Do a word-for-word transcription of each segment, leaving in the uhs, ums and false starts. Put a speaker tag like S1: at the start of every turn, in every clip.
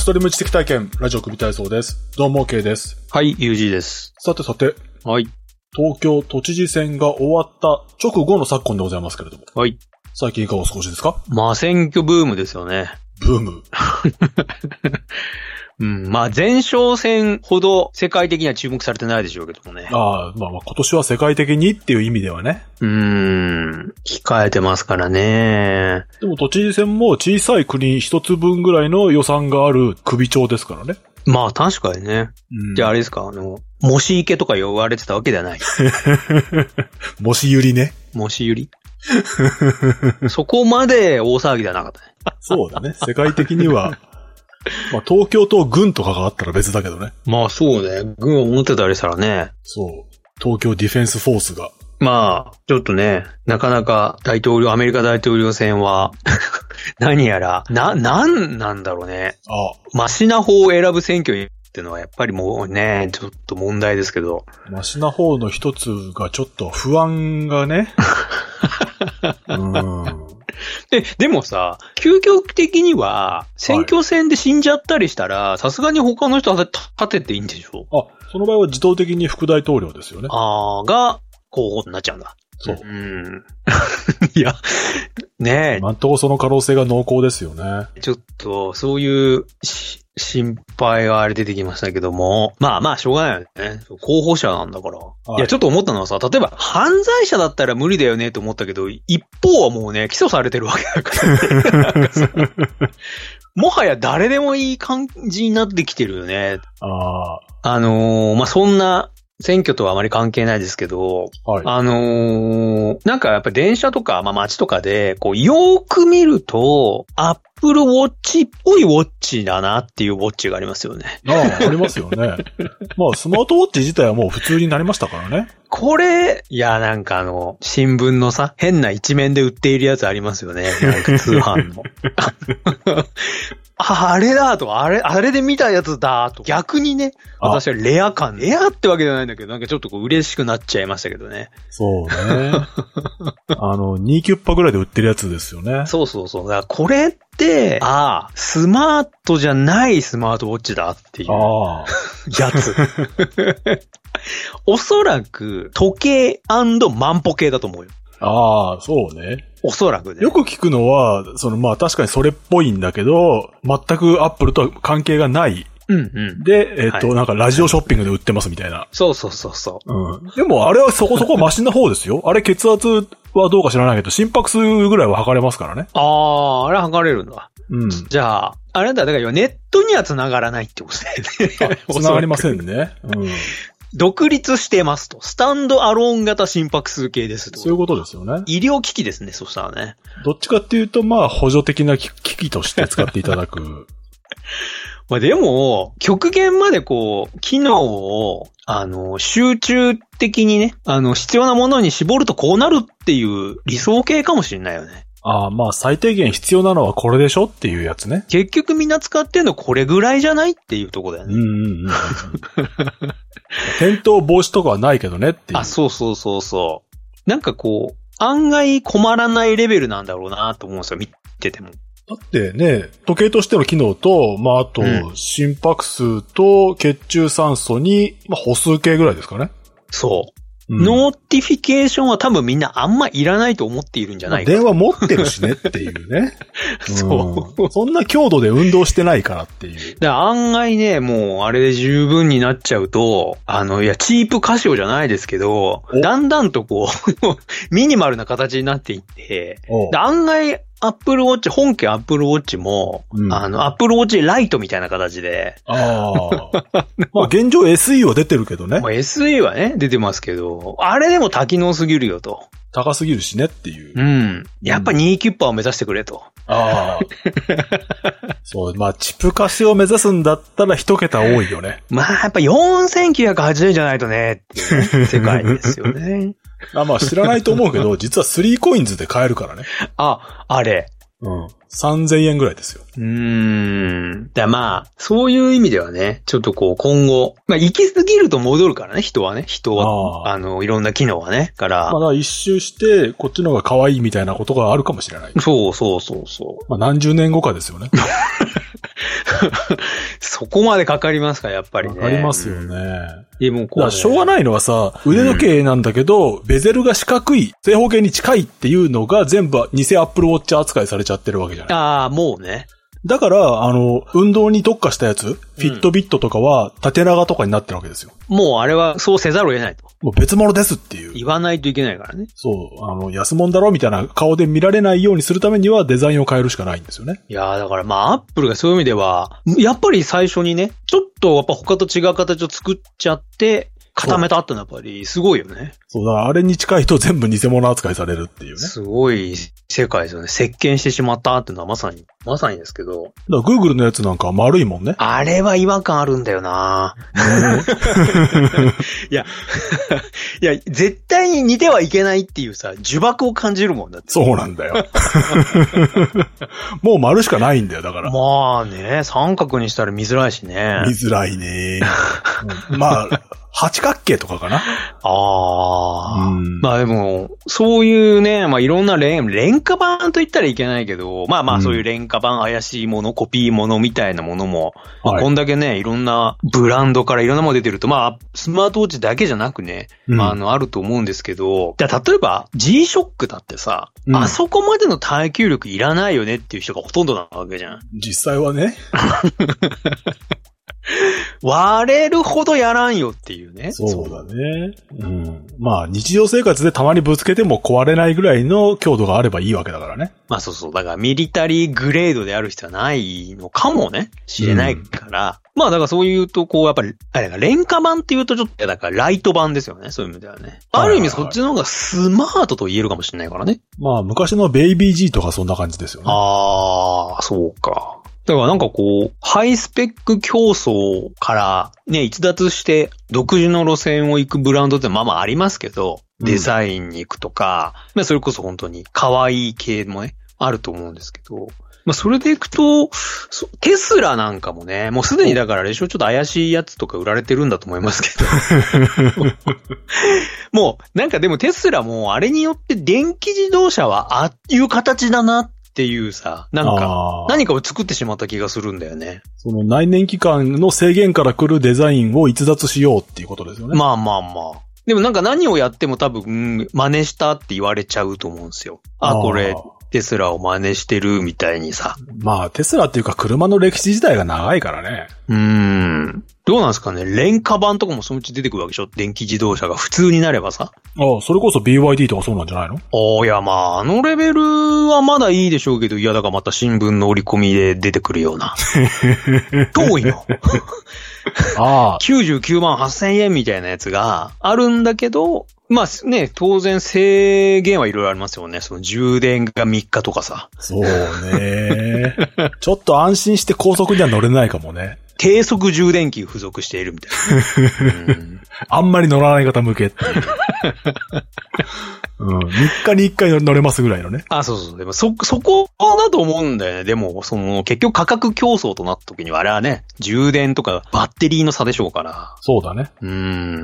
S1: ストリーム知的体験、ラジオ組体操です。どうも OK です。
S2: はい、ユージー です。
S1: さてさて、
S2: はい。
S1: 東京都知事選が終わった直後の昨今でございますけれども。
S2: はい。
S1: 最近いかがお過ごしですか？
S2: まあ、選挙ブームですよね。
S1: ブーム。
S2: うん、まあ、前哨戦ほど世界的には注目されてないでしょうけどもね。
S1: ああ、まあまあ今年は世界的にっていう意味ではね。
S2: うーん、控えてますからね。
S1: でも都知事選も小さい国一つ分ぐらいの予算がある首長ですからね。
S2: まあ確かにね。
S1: うん、
S2: じゃああれですか、あの、もし池とか呼ばれてたわけではない。
S1: もしゆりね。
S2: もしゆりそこまで大騒ぎではなかったね。
S1: そうだね。世界的には。まあ東京と軍とかがあったら別だけどね。
S2: まあそうね。軍を持ってたりしたらね。
S1: そう。東京ディフェンスフォースが。
S2: まあ、ちょっとね、なかなか大統領、アメリカ大統領選は、何やら、な、なんなんだろうね。
S1: ああ。
S2: マシな方を選ぶ選挙っていうのはやっぱりもうね、ちょっと問題ですけど。
S1: マシな方の一つがちょっと不安がね。うん
S2: で、でもさ、究極的には、選挙戦で死んじゃったりしたら、さすがに他の人立てていいんでしょ？
S1: あ、その場合は自動的に副大統領ですよね。
S2: あーが、候補になっちゃうんだ。
S1: そう。
S2: うん。いや、ねえ。
S1: 今んとこその可能性が濃厚ですよね。
S2: ちょっと、そういう心配があれ出てきましたけども。まあまあ、しょうがないよね。候補者なんだから。はい、いや、ちょっと思ったのはさ、例えば、犯罪者だったら無理だよねと思ったけど、一方はもうね、起訴されてるわけだからね。もはや誰でもいい感じになってきてるよね。
S1: ああ。
S2: あのー、まあ、そんな、選挙とはあまり関係ないですけど、はい、あのー、なんかやっぱり電車とか、まあ街とかで、こう、よーく見ると、アップルウォッチっぽいウォッチだなっていうウォッチがありますよね。
S1: ああ、ありますよね。まあ、スマートウォッチ自体はもう普通になりましたからね。
S2: これ、いや、なんかあの、新聞のさ、変な一面で売っているやつありますよね。なんか通販の。あ、あれだと、あれ、あれで見たやつだと。逆にね、私はレア感、レアってわけじゃないんだけど、なんかちょっとこう嬉しくなっちゃいましたけどね。
S1: そうね。あの、にキュッパぐらいで売ってるやつですよね。
S2: そうそうそう。だからこれって、ああ、スマートじゃないスマートウォッチだっていう。ああ。やつ。おそらく、時計&万歩計だと思うよ。
S1: ああ、そうね。
S2: おそらくね。
S1: よく聞くのは、そのまあ確かにそれっぽいんだけど、全くアップルとは関係がない。
S2: うんうん。
S1: で、えっと、はい、なんかラジオショッピングで売ってますみたいな。
S2: そうそうそうそう。
S1: うん。でもあれはそこそこマシな方ですよ。あれ血圧はどうか知らないけど、心拍数ぐらいは測れますからね。
S2: ああ、あれ測れるんだ。
S1: うん。
S2: じゃあ、あれだ、だからネットには繋がらないってことだよね。
S1: 繋がりませんね。うん。
S2: 独立してますと。スタンドアローン型心拍数計ですと。
S1: そういうことですよね。
S2: 医療機器ですね、そしたらね。
S1: どっちかっていうと、まあ、補助的な機器として使っていただく。
S2: まあでも、極限までこう、機能を、あの、集中的にね、あの、必要なものに絞るとこうなるっていう理想形かもしれないよね。
S1: ああ、まあ最低限必要なのはこれでしょっていうやつね。
S2: 結局みんな使ってんのこれぐらいじゃないっていうとこだよね。
S1: うんうんうん。転倒防止とかはないけどねっていう。
S2: あ、そうそうそうそう。なんかこう、案外困らないレベルなんだろうなと思うんですよ、見てても。
S1: だってね、時計としての機能と、まああと、心拍数と血中酸素に、まあ歩数計ぐらいですかね。
S2: そう。うん、ノーティフィケーションは多分みんなあんまいらないと思っているんじゃないかな。
S1: 電話持ってるしねっていうね。
S2: そう、
S1: うん。そんな強度で運動してないからっていう。
S2: だ案外ね、もうあれで十分になっちゃうと、あの、いや、チープカシオじゃないですけど、だんだんとこう、ミニマルな形になっていって、案外、アップルウォッチ、本家アップルウォッチも、うん、あの、アップルウォッチライトみたいな形で。
S1: ああ。まあ現状 エスイー は出てるけどね。
S2: まあ、エスイー はね、出てますけど、あれでも多機能すぎるよと。
S1: 高すぎるしねっていう。
S2: うん。やっぱにキュッパーを目指してくれと。
S1: ああ。そう、まあチプカシを目指すんだったら一桁多いよね。
S2: まあやっぱよんせんきゅうひゃくはちじゅうえんじゃないとね、っていう、ね、世界ですよね。
S1: あ、まあ知らないと思うけど、実はスリーコインズで買えるからね。
S2: あ、あれ。
S1: うん。さんぜんえんぐらいですよ。
S2: うーん。だまあ、そういう意味ではね、ちょっとこう今後、まあ行き過ぎると戻るからね、人はね。人は、あ, あの、いろんな機能はね。から。
S1: まあだから一周して、こっちの方が可愛いみたいなことがあるかもしれない。
S2: そうそうそうそう。
S1: まあ何十年後かですよね。
S2: そこまでかかりますか、やっぱりね。
S1: かかりますよね。
S2: でもこう、ね、
S1: だからしょうがないのはさ、腕時計なんだけど、うん、ベゼルが四角い、正方形に近いっていうのが全部偽アップルウォッチ扱いされちゃってるわけじゃない。
S2: ああ、もうね。
S1: だから、あの、運動に特化したやつ、フィットビットとかは縦長とかになってるわけですよ。
S2: もうあれはそうせざるを得ないと。
S1: もう別物ですっていう。
S2: 言わないといけないからね。
S1: そう。あの、安物だろみたいな顔で見られないようにするためにはデザインを変えるしかないんですよね。
S2: いやーだからまあ、アップルがそういう意味では、やっぱり最初にね、ちょっとやっぱ他と違う形を作っちゃって、固めたってのはやっぱりすごいよね。
S1: そう、だからあれに近いと全部偽物扱いされるっていうね。
S2: すごい世界ですよね。席巻してしまったっていうのはまさに、まさにですけど。だか
S1: ら Google のやつなんか丸いもんね。
S2: あれは違和感あるんだよないや、いや、絶対に似てはいけないっていうさ、呪縛を感じるもんだって。
S1: そうなんだよ。もう丸しかないんだよ、だから。
S2: まあね、三角にしたら見づらいしね。
S1: 見づらいね。まあ、八角形とかかな。
S2: ああ、うん。まあでも、そういうね、まあいろんな廉、廉価版と言ったらいけないけど、まあまあそういう廉価版、怪しいもの、コピーものみたいなものも、はい、まあ、こんだけね、いろんなブランドからいろんなもの出てると、まあスマートウォッチだけじゃなくね、うん、あの、あると思うんですけど、じゃあ例えば G ショックだってさ、うん、あそこまでの耐久力いらないよねっていう人がほとんどなわけじゃん。
S1: 実際はね。
S2: 割れるほどやらんよっていうね。
S1: そうだね。うん。まあ、日常生活でたまにぶつけても壊れないぐらいの強度があればいいわけだからね。
S2: まあそうそう。だからミリタリーグレードである必要はないのかもね。知れないから。うん、まあだからそういうと、こう、やっぱり、あれが廉価版っていうとちょっと、だからライト版ですよね。そういう意味ではね。ある意味そっちの方がスマートと言えるかもしれないからね。
S1: まあ昔のベイビー G とかそんな感じですよね。
S2: ああ、そうか。だからなんかこう、ハイスペック競争からね、逸脱して独自の路線を行くブランドってまあまあありますけど、デザインに行くとか、うん、まあそれこそ本当に可愛い系もね、あると思うんですけど、まあそれで行くと、テスラなんかもね、もうすでにだからあれでしょ、ちょっと怪しいやつとか売られてるんだと思いますけど。もうなんかでもテスラもあれによって電気自動車はああいう形だなってっていうさ、なんか、何かを作ってしまった気がするんだよね。
S1: その内燃機関の制限から来るデザインを逸脱しようっていうことですよね。
S2: まあまあまあ。でもなんか何をやっても多分、うん、真似したって言われちゃうと思うんですよ。あ、これ、テスラを真似してるみたいにさ。
S1: まあ、テスラっていうか車の歴史自体が長いからね。
S2: うーん。どうなんですかね。廉価版とかもそのうち出てくるわけでしょ。電気自動車が普通になればさ。
S1: ああ、それこそ ビーワイディー とかそうなんじゃないの？
S2: ああ、いやまあ、あのレベルはまだいいでしょうけど、いやだからまた新聞の折り込みで出てくるような。遠いの。ああ。きゅうじゅうきゅうまんはっせんえんみたいなやつがあるんだけど、まあね、当然制限はいろいろありますよね。その充電がみっかとかさ。
S1: そうね。ちょっと安心して高速には乗れないかもね。
S2: 低速充電器付属しているみたいな。うん、
S1: あんまり乗らない方向けっていう。うん。みっかにいっかい乗れますぐらいのね。
S2: あ、そうそう。でもそ、そこだと思うんだよね。でも、その、結局価格競争となった時には、あれはね、充電とかバッテリーの差でしょうから。
S1: そうだね。
S2: うん。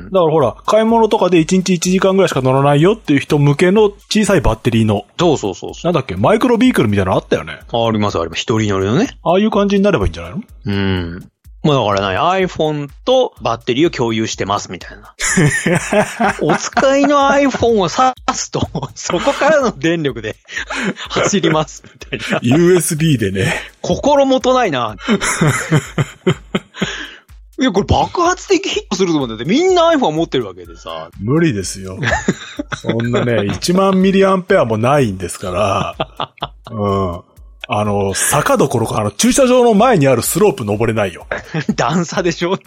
S1: だからほら、買い物とかでいちにちいちじかんぐらいしか乗らないよっていう人向けの小さいバッテリーの。
S2: そうそうそうそう。
S1: なんだっけ、マイクロビークルみたいなのあったよね。
S2: ありますあります。一人乗りのね。
S1: ああいう感じになればいいんじゃないの？
S2: うん。まあだからね、iPhone とバッテリーを共有してますみたいな。お使いの iPhone を挿すと、そこからの電力で走りますみたいな。
S1: ユーエスビー でね。
S2: 心もとないな。いや、これ爆発的ヒットすると思うんだって、みんな iPhone 持ってるわけでさ。
S1: 無理ですよ。そんなね、いちまんミリアンペアもないんですから。うん。あの、坂どころか、あの、駐車場の前にあるスロープ登れないよ。
S2: 段差でしょ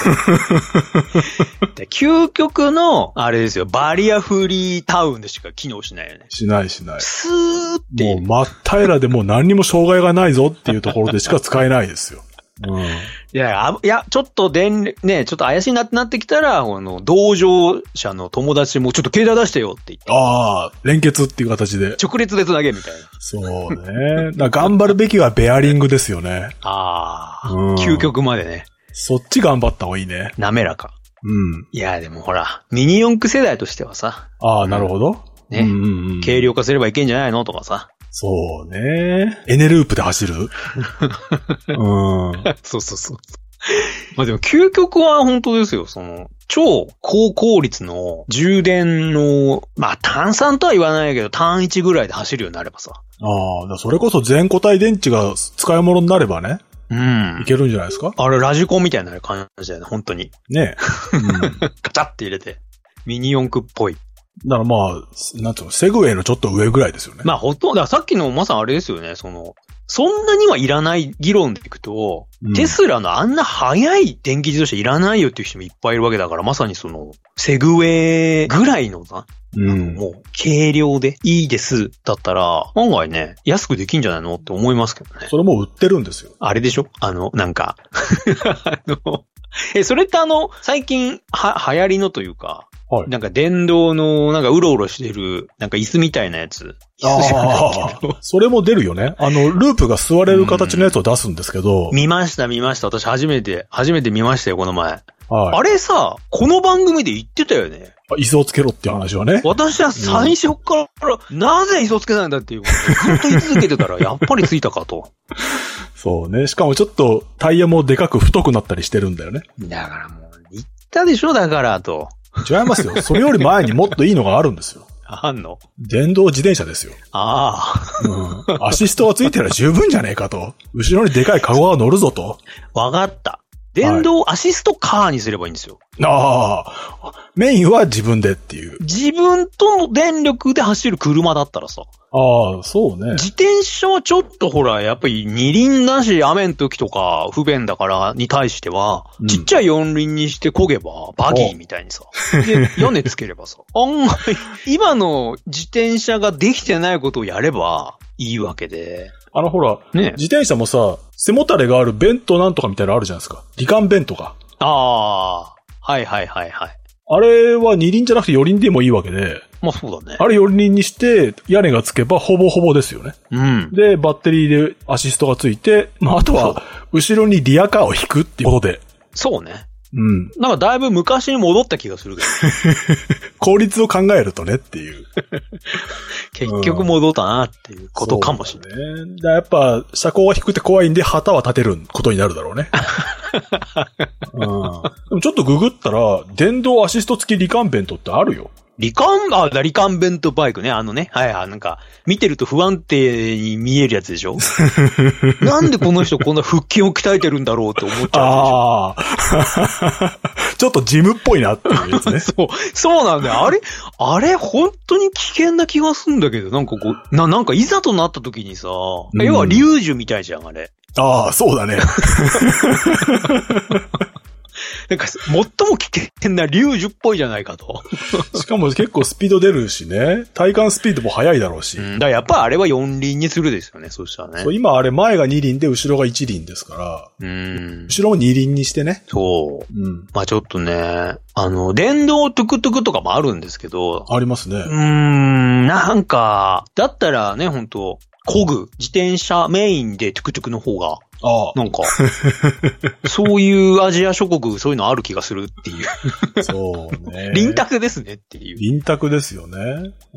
S2: で究極の、あれですよ、バリアフリータウンでしか機能しないよね。
S1: しないしない。
S2: スーって。
S1: もう真っ平らでもう何にも障害がないぞっていうところでしか使えないですよ。うん。い
S2: や、あ、いや、ちょっと電、ね、ちょっと怪しいなってなってきたら、あの、同乗者の友達もちょっと携帯出してよって言って。
S1: ああ、連結っていう形で。
S2: 直列でつなげみたいな。
S1: そうね。だ頑張るべきはベアリングですよね。
S2: ああ、うん、究極までね。
S1: そっち頑張った方がいいね。
S2: 滑らか。
S1: うん。
S2: いや、でもほら、ミニ四駆世代としてはさ。
S1: ああ、なるほど。
S2: ね、うんうんうん。軽量化すればいけんじゃないのとかさ。
S1: そうね。エネループで走るうん。
S2: そうそうそう。まあでも究極は本当ですよ。その、超高効率の充電の、まあ単三とは言わないけど単一ぐらいで走るようになればさ。
S1: ああ、それこそ全固体電池が使い物になればね。
S2: うん。
S1: いけるんじゃないですか？
S2: あれラジコンみたいになる感じだよね、本当に。
S1: ねえ。うん、
S2: カチャって入れて。ミニ四駆っぽい。
S1: だからまあ、なんていうの、セグウェイのちょっと上ぐらいですよね。
S2: まあほとんど、だからさっきのまさにあれですよね、その、そんなにはいらない議論でいくと、うん、テスラのあんな速い電気自動車いらないよっていう人もいっぱいいるわけだから、まさにその、セグウェイぐらいのさ、うん、もう、軽量でいいですだったら、案外ね、安くできんじゃないのって思いますけどね。
S1: それも売ってるんですよ。
S2: あれでしょ？あの、なんか、あの、え、それってあの、最近、は、流行りのというか、はい、なんか電動の、なんかうろうろしてる、なんか椅子みたいなやつ。
S1: ああ、それも出るよね。あの、ループが座れる形のやつを出すんですけど。
S2: うん、見ました、見ました。私初めて、初めて見ましたよ、この前。
S1: はい、
S2: あれさ、この番組で言ってたよね。
S1: 椅子をつけろっていう話はね。
S2: 私は最初から、うん、なぜ椅子をつけないんだっていうことをずっと言い続けてたら、やっぱりついたかと。
S1: そうね。しかもちょっとタイヤもでかく太くなったりしてるんだよね。
S2: だからもう、言ったでしょ、だからと。
S1: 違いますよ。それより前にもっといいのがあるんですよ。
S2: あんの？
S1: 電動自転車ですよ。
S2: あ
S1: あ。うん。アシストがついてれば十分じゃねえかと。後ろにでかいカゴが乗るぞと。
S2: わかった。電動アシストカーにすればいいんですよ。
S1: はい、ああ。メインは自分でっていう。
S2: 自分との電力で走る車だったらさ。
S1: ああ、そうね。
S2: 自転車はちょっとほら、やっぱり二輪だし、雨の時とか不便だからに対しては、うん、ちっちゃい四輪にして漕げば、バギーみたいにさ。で、屋根つければさ。案外、今の自転車ができてないことをやればいいわけで。
S1: あのほら、ね、自転車もさ、背もたれがあるベントなんとかみたいなのあるじゃないですか。離間ベントが。
S2: ああ、はいはいはいはい。
S1: あれは二輪じゃなくて四輪でもいいわけで。
S2: まあそうだね。
S1: あれ四輪にして屋根がつけばほぼほぼですよね。
S2: うん。
S1: で、バッテリーでアシストがついて、まああとは後ろにリアカーを引くっていうことで。
S2: そうね。
S1: うん。
S2: なんかだいぶ昔に戻った気がするけど。
S1: 効率を考えるとねっていう。
S2: 結局戻ったなっていうことかもしれない。
S1: そうね。だやっぱ車高が低くて怖いんで旗は立てることになるだろうね。うん、でもちょっとググったら電動アシスト付きリカンベントってあるよ。
S2: リカン、あ、リカンベントバイクね。あのね。はいはい。なんか、見てると不安定に見えるやつでしょなんでこの人こんな腹筋を鍛えてるんだろうって思っちゃうでしょ。あ
S1: あ。ちょっとジムっぽいなっていうやつね。
S2: そう。そうなんだよ。あれあれ本当に危険な気がするんだけど、なんかこう、な、なんかいざとなった時にさ、うん、要はリュージュみたいじゃん、あれ。
S1: ああ、そうだね。
S2: なんか、最も危険なリュージュっぽいじゃないかと。
S1: しかも結構スピード出るしね。体感スピードも速いだろうし。
S2: うん、だからやっぱあれは四輪にするですよね、そうしたらね。
S1: そう、今あれ前が二輪で後ろが一輪ですから。
S2: うん。
S1: 後ろも二輪にしてね。
S2: そう。うん。まあちょっとね、あの、電動トゥクトゥクとかもあるんですけど。
S1: ありますね。
S2: うーん、なんか、だったらね、本当漕ぐ、自転車メインでトゥクトゥクの方が。
S1: ああ。
S2: なんか、そういうアジア諸国、そういうのある気がするっていう。
S1: そうね。
S2: 輪卓ですねっていう。
S1: 輪卓ですよね。うん。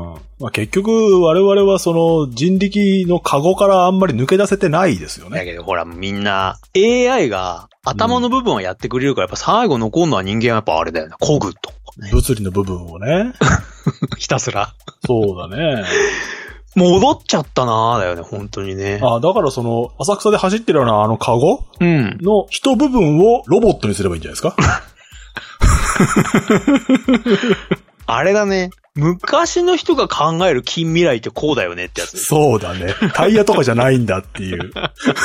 S1: まあ、結局、我々はその人力のカゴからあんまり抜け出せてないですよね。
S2: だけどほら、みんな、エーアイ が頭の部分はやってくれるから、やっぱ最後残るのは人間はやっぱあれだよね。漕ぐと、
S1: ね。物理の部分をね。
S2: ひたすら。
S1: そうだね。
S2: 戻っちゃったなーだよね、本当にね。
S1: ああ、だからその、浅草で走ってるようなあのカゴ
S2: うん。
S1: の一部分をロボットにすればいいんじゃないですか。
S2: あれだね。昔の人が考える近未来ってこうだよねってやつ。
S1: そうだね。タイヤとかじゃないんだっていう。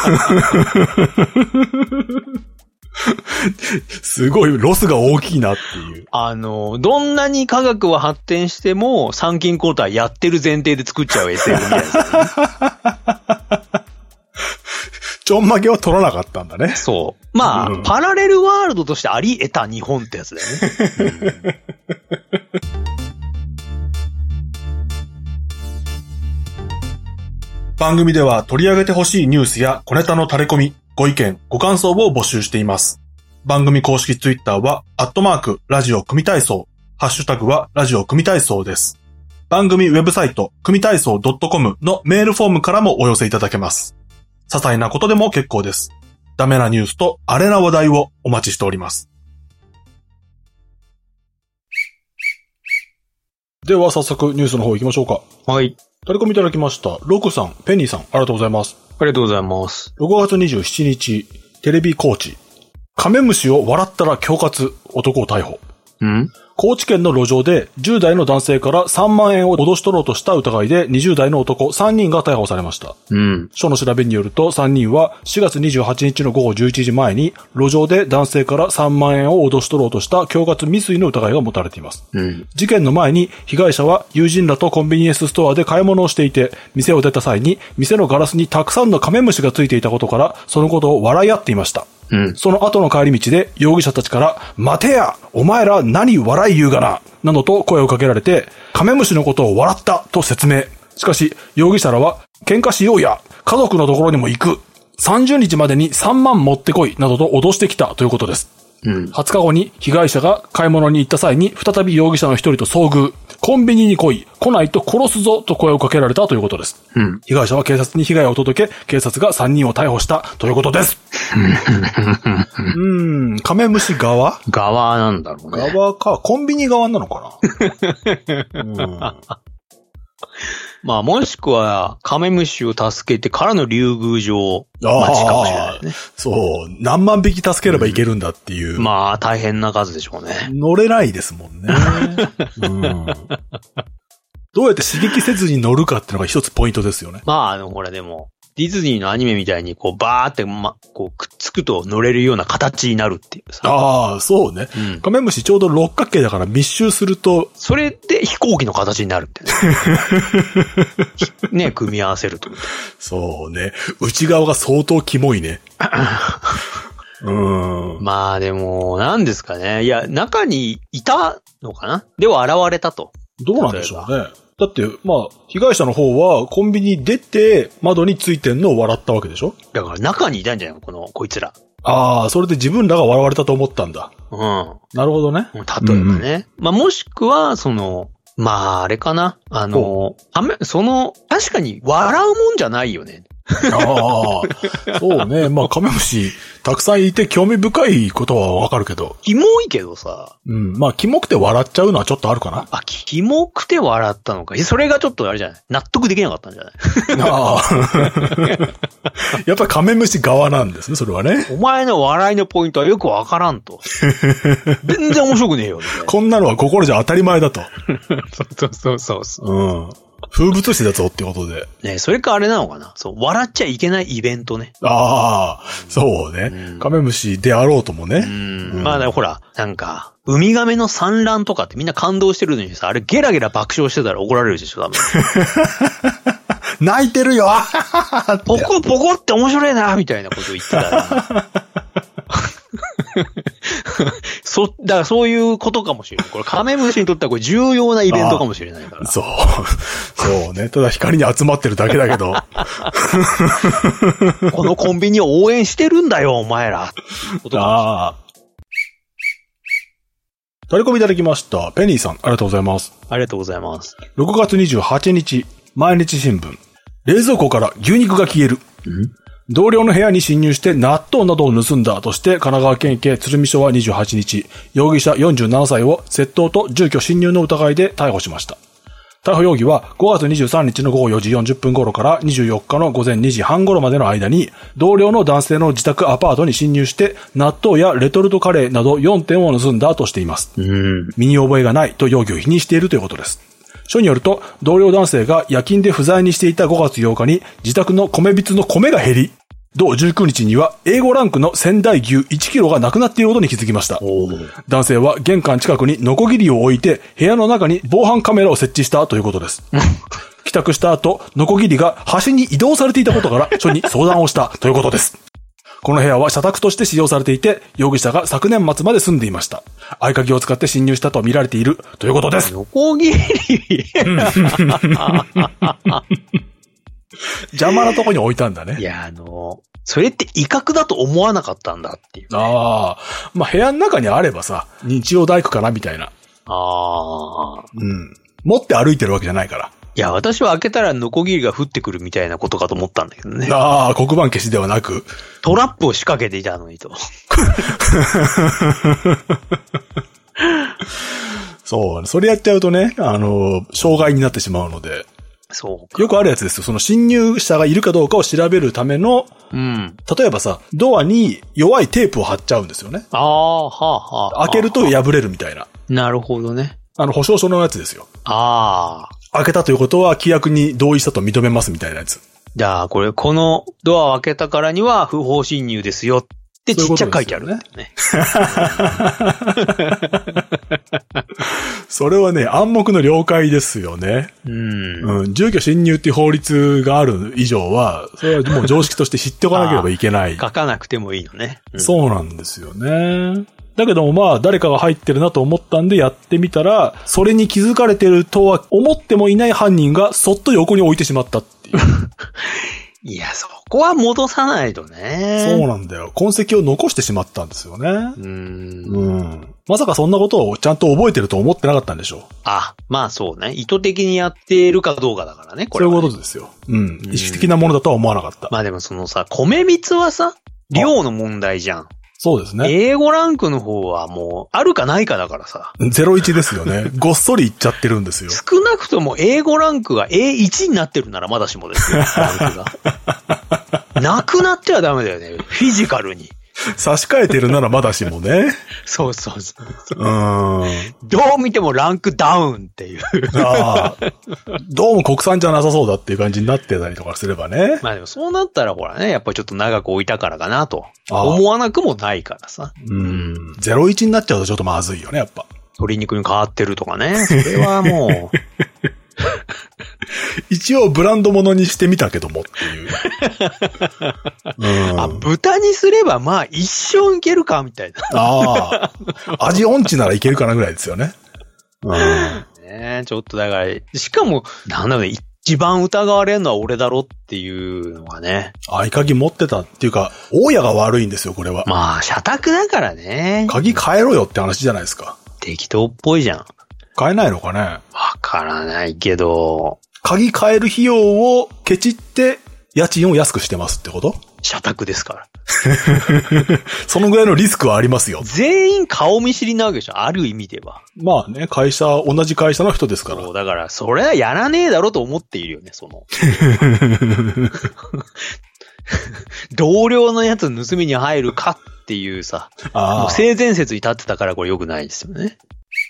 S1: すごいロスが大きいなっていう。
S2: あの、どんなに科学は発展しても、参勤交代やってる前提で作っちゃう エスエフ みたいな、ね。
S1: ちょんまげは取らなかったんだね。
S2: そう。まあ、うん、パラレルワールドとしてあり得た日本ってやつだよね。うん
S1: 番組では取り上げてほしいニュースや小ネタの垂れ込み、ご意見、ご感想を募集しています。番組公式ツイッターは、アットマーク、ラジオ組体操、ハッシュタグは、ラジオ組体操です。 番組ウェブサイト、組体操 .com のメールフォームからもお寄せいただけます。些細なことでも結構です。ダメなニュースとアレな話題をお待ちしております。では早速ニュースの方行きましょうか。
S2: はい。
S1: タレコミいただきました。ロクさん、ペニーさん、ありがとうございます。
S2: ありがとうございます。
S1: ろくがつにじゅうしちにち、テレビ高知。カメムシを笑ったら恐喝、男を逮捕。
S2: ん
S1: 高知県の路上でじゅう代の男性からさんまんえんを脅し取ろうとした疑いでにじゅう代の男さんにんが逮捕されました。
S2: うん。
S1: 署の調べによるとさんにんはしがつにじゅうはちにちの午後じゅういちじまえに路上で男性からさんまんえんを脅し取ろうとした恐喝未遂の疑いが持たれています。
S2: うん。
S1: 事件の前に被害者は友人らとコンビニエンスストアで買い物をしていて、店を出た際に店のガラスにたくさんのカメムシがついていたことからそのことを笑い合っていました。
S2: うん、
S1: その後の帰り道で容疑者たちから待てやお前ら何笑い言うがななどと声をかけられてカメムシのことを笑ったと説明。しかし容疑者らは喧嘩しようや家族のところにも行くさんじゅうにちまでにさんまん持ってこいなどと脅してきたということです。
S2: うん、
S1: はつかごに被害者が買い物に行った際に再び容疑者の一人と遭遇。コンビニに来い、来ないと殺すぞと声をかけられたということです。
S2: うん、
S1: 被害者は警察に被害を届け、警察がさんにんを逮捕したということです。うーん、カメムシ側
S2: 側なんだろうね。
S1: 側か、コンビニ側なのかな、うん、
S2: まあ、もしくは、カメムシを助けてからの竜宮城待ちかもしれないね。
S1: そう、何万匹助ければいけるんだっていう。
S2: うん、まあ、大変な数でしょうね。
S1: 乗れないですもんね。うん、どうやって刺激せずに乗るかっていうのが一つポイントですよね。
S2: まあ、あの、ほらでも、ディズニーのアニメみたいに、こう、バーって、ま、こう、くっつくと乗れるような形になるっていうさ。
S1: ああ、そうね、うん。カメムシちょうど六角形だから密集すると。
S2: それで飛行機の形になるってね。ね、組み合わせると。
S1: そうね。内側が相当キモいね。うん。
S2: まあでも、なんですかね。いや、中にいたのかなでは現れたと。
S1: どうなんでしょうね。だって、まあ、被害者の方はコンビニ出て窓についてんのを笑ったわけでしょ？
S2: だから中にいたんじゃないのこの、こいつら。
S1: ああ、それで自分らが笑われたと思ったんだ。
S2: うん。
S1: なるほどね。
S2: 例えばね。うん、まあもしくは、その、まああれかな。あの、あめ、その、確かに笑うもんじゃないよね。
S1: ああ、そうね。まあカメムシたくさんいて興味深いことはわかるけど。
S2: キモいけどさ。
S1: うん。まあキモくて笑っちゃうのはちょっとあるかな。
S2: あ、キモくて笑ったのか。それがちょっとあれじゃない納得できなかったんじゃない
S1: ああ。やっぱりカメムシ側なんですね、それはね。
S2: お前の笑いのポイントはよくわからんと。全然面白くねえよ。
S1: こんなのは心じゃ当たり前だと。
S2: そうそうそうそう。
S1: うん。風物詩だぞってことで。
S2: ねそれかあれなのかなそう、笑っちゃいけないイベントね。
S1: ああ、そうね、うん。カメムシであろうともね。
S2: うん。うん、まあだからほら、なんか、ウミガメの産卵とかってみんな感動してるのにさ、あれゲラゲラ爆笑してたら怒られるでしょ、多分。
S1: 泣いてるよ
S2: ポコポコって面白いなみたいなこと言ってたら。そ、だからそういうことかもしれない。これカメムシにとってはこれ重要なイベントかもしれないから。
S1: そう。そうね。ただ光に集まってるだけだけど。
S2: このコンビニを応援してるんだよ、お前ら。
S1: ああ。タレコミいただきました。ペニーさん、ありがとうございます。
S2: ありがとうございます。
S1: ろくがつにじゅうはちにち、毎日新聞。冷蔵庫から牛肉が消える。
S2: ん
S1: 同僚の部屋に侵入して納豆などを盗んだとして神奈川県警鶴見署はにじゅうはちにち、容疑者よんじゅうななさいを窃盗と住居侵入の疑いで逮捕しました。逮捕容疑はごがつにじゅうさんにちのごごよじよんじゅっぷん頃からにじゅうよっかのごぜんにじはん頃までの間に同僚の男性の自宅アパートに侵入して納豆やレトルトカレーなどよんてんを盗んだとしています。
S2: うん。
S1: 身に覚えがないと容疑を否認しているということです。署によると同僚男性が夜勤で不在にしていたごがつようかに自宅の米びつの米が減り、同じゅうくにちには エーご ランクの仙台牛いちキロがなくなっていることに気づきました。男性は玄関近くにノコギリを置いて部屋の中に防犯カメラを設置したということです。帰宅した後、ノコギリが端に移動されていたことから署に相談をしたということです。この部屋は社宅として使用されていて、容疑者が昨年末まで住んでいました。合鍵を使って侵入したと見られているということです。
S2: ノコギリ
S1: 邪魔なとこに置いたんだね。
S2: いや、あの、それって威嚇だと思わなかったんだっていう、ね。
S1: ああ。まあ、部屋の中にあればさ、日曜大工かなみたいな。
S2: ああ。
S1: うん。 持って歩いてるわけじゃないから。
S2: いや、私は開けたらノコギリが降ってくるみたいなことかと思ったんだけどね。
S1: ああ、黒板消しではなく。
S2: トラップを仕掛けていたのにと。
S1: そう、それやっちゃうとね、あの、障害になってしまうので。
S2: そうか。
S1: よくあるやつですよ。その侵入者がいるかどうかを調べるための、
S2: うん。
S1: 例えばさ、ドアに弱いテープを貼っちゃうんですよね。
S2: ああ、はあ、はあ。
S1: 開けると破れるみたいな。
S2: なるほどね。
S1: あの、保証書のやつですよ。
S2: ああ。
S1: 開けたということは規約に同意したと認めますみたいなやつ。
S2: じゃあ、これ、このドアを開けたからには不法侵入ですよってちっちゃく書いてあるね。
S1: それはね、暗黙の了解ですよね。
S2: うん。
S1: うん。住居侵入っていう法律がある以上は、それはもう常識として知っておかなければいけない。
S2: 書かなくてもいいのね。
S1: うん、そうなんですよね。だけどもまあ誰かが入ってるなと思ったんでやってみたら、それに気づかれてるとは思ってもいない犯人がそっと横に置いてしまったっていう。
S2: いや、そこは戻さないとね。
S1: そうなんだよ。痕跡を残してしまったんですよね。うーん。うん。まさかそんなことをちゃんと覚えてると思ってなかったんでしょう。
S2: あ、まあそうね。意図的にやっているかどうかだからね、これは、ね。
S1: そういうことですよ。うん。意識的なものだとは思わなかった。
S2: まあでもそのさ、米びつはさ、量の問題じゃん。
S1: そうですね。
S2: 英語ランクの方はもう、あるかないかだからさ。
S1: ゼロイチですよね。ごっそりいっちゃってるんですよ。
S2: 少なくとも英語ランクが エーワン になってるならまだしもですよ、ランクが。なくなってはダメだよね。フィジカルに。
S1: 差し替えてるならまだしもね。
S2: そうそうそうそう。
S1: うーん。
S2: どう見てもランクダウンっていう。
S1: ああ。どうも国産じゃなさそうだっていう感じになってたりとかすればね。
S2: まあでもそうなったらほらね、やっぱりちょっと長く置いたからかなと。思わなくもないからさ。
S1: うん。ゼロイチになっちゃうとちょっとまずいよね、やっぱ。
S2: 鶏肉に変わってるとかね。それはもう。
S1: 一応ブランド物にしてみたけどもっていう。
S2: うん、あ、豚にすればまあ一生いけるかみたいな。
S1: ああ。味音痴ならいけるかなぐらいですよね。うん。
S2: ねえ、ちょっとだから、しかも、なんだろうね、一番疑われるのは俺だろっていうのがね。
S1: 合鍵持ってたっていうか、大家が悪いんですよ、これは。
S2: まあ、社宅だからね。
S1: 鍵変えろよって話じゃないですか。
S2: 適当っぽいじゃん。
S1: 変えないのかね。
S2: わからないけど。
S1: 鍵変える費用をケチって家賃を安くしてますってこと？
S2: 社宅ですから。
S1: そのぐらいのリスクはありますよ。
S2: 全員顔見知りなわけでしょ、ある意味では。
S1: まあね、会社、同じ会社の人ですから。
S2: そう、だから、それはやらねえだろと思っているよね、その。同僚のやつ盗みに入るかっていうさ、もう性善説に立ってたからこれ良くないですよね。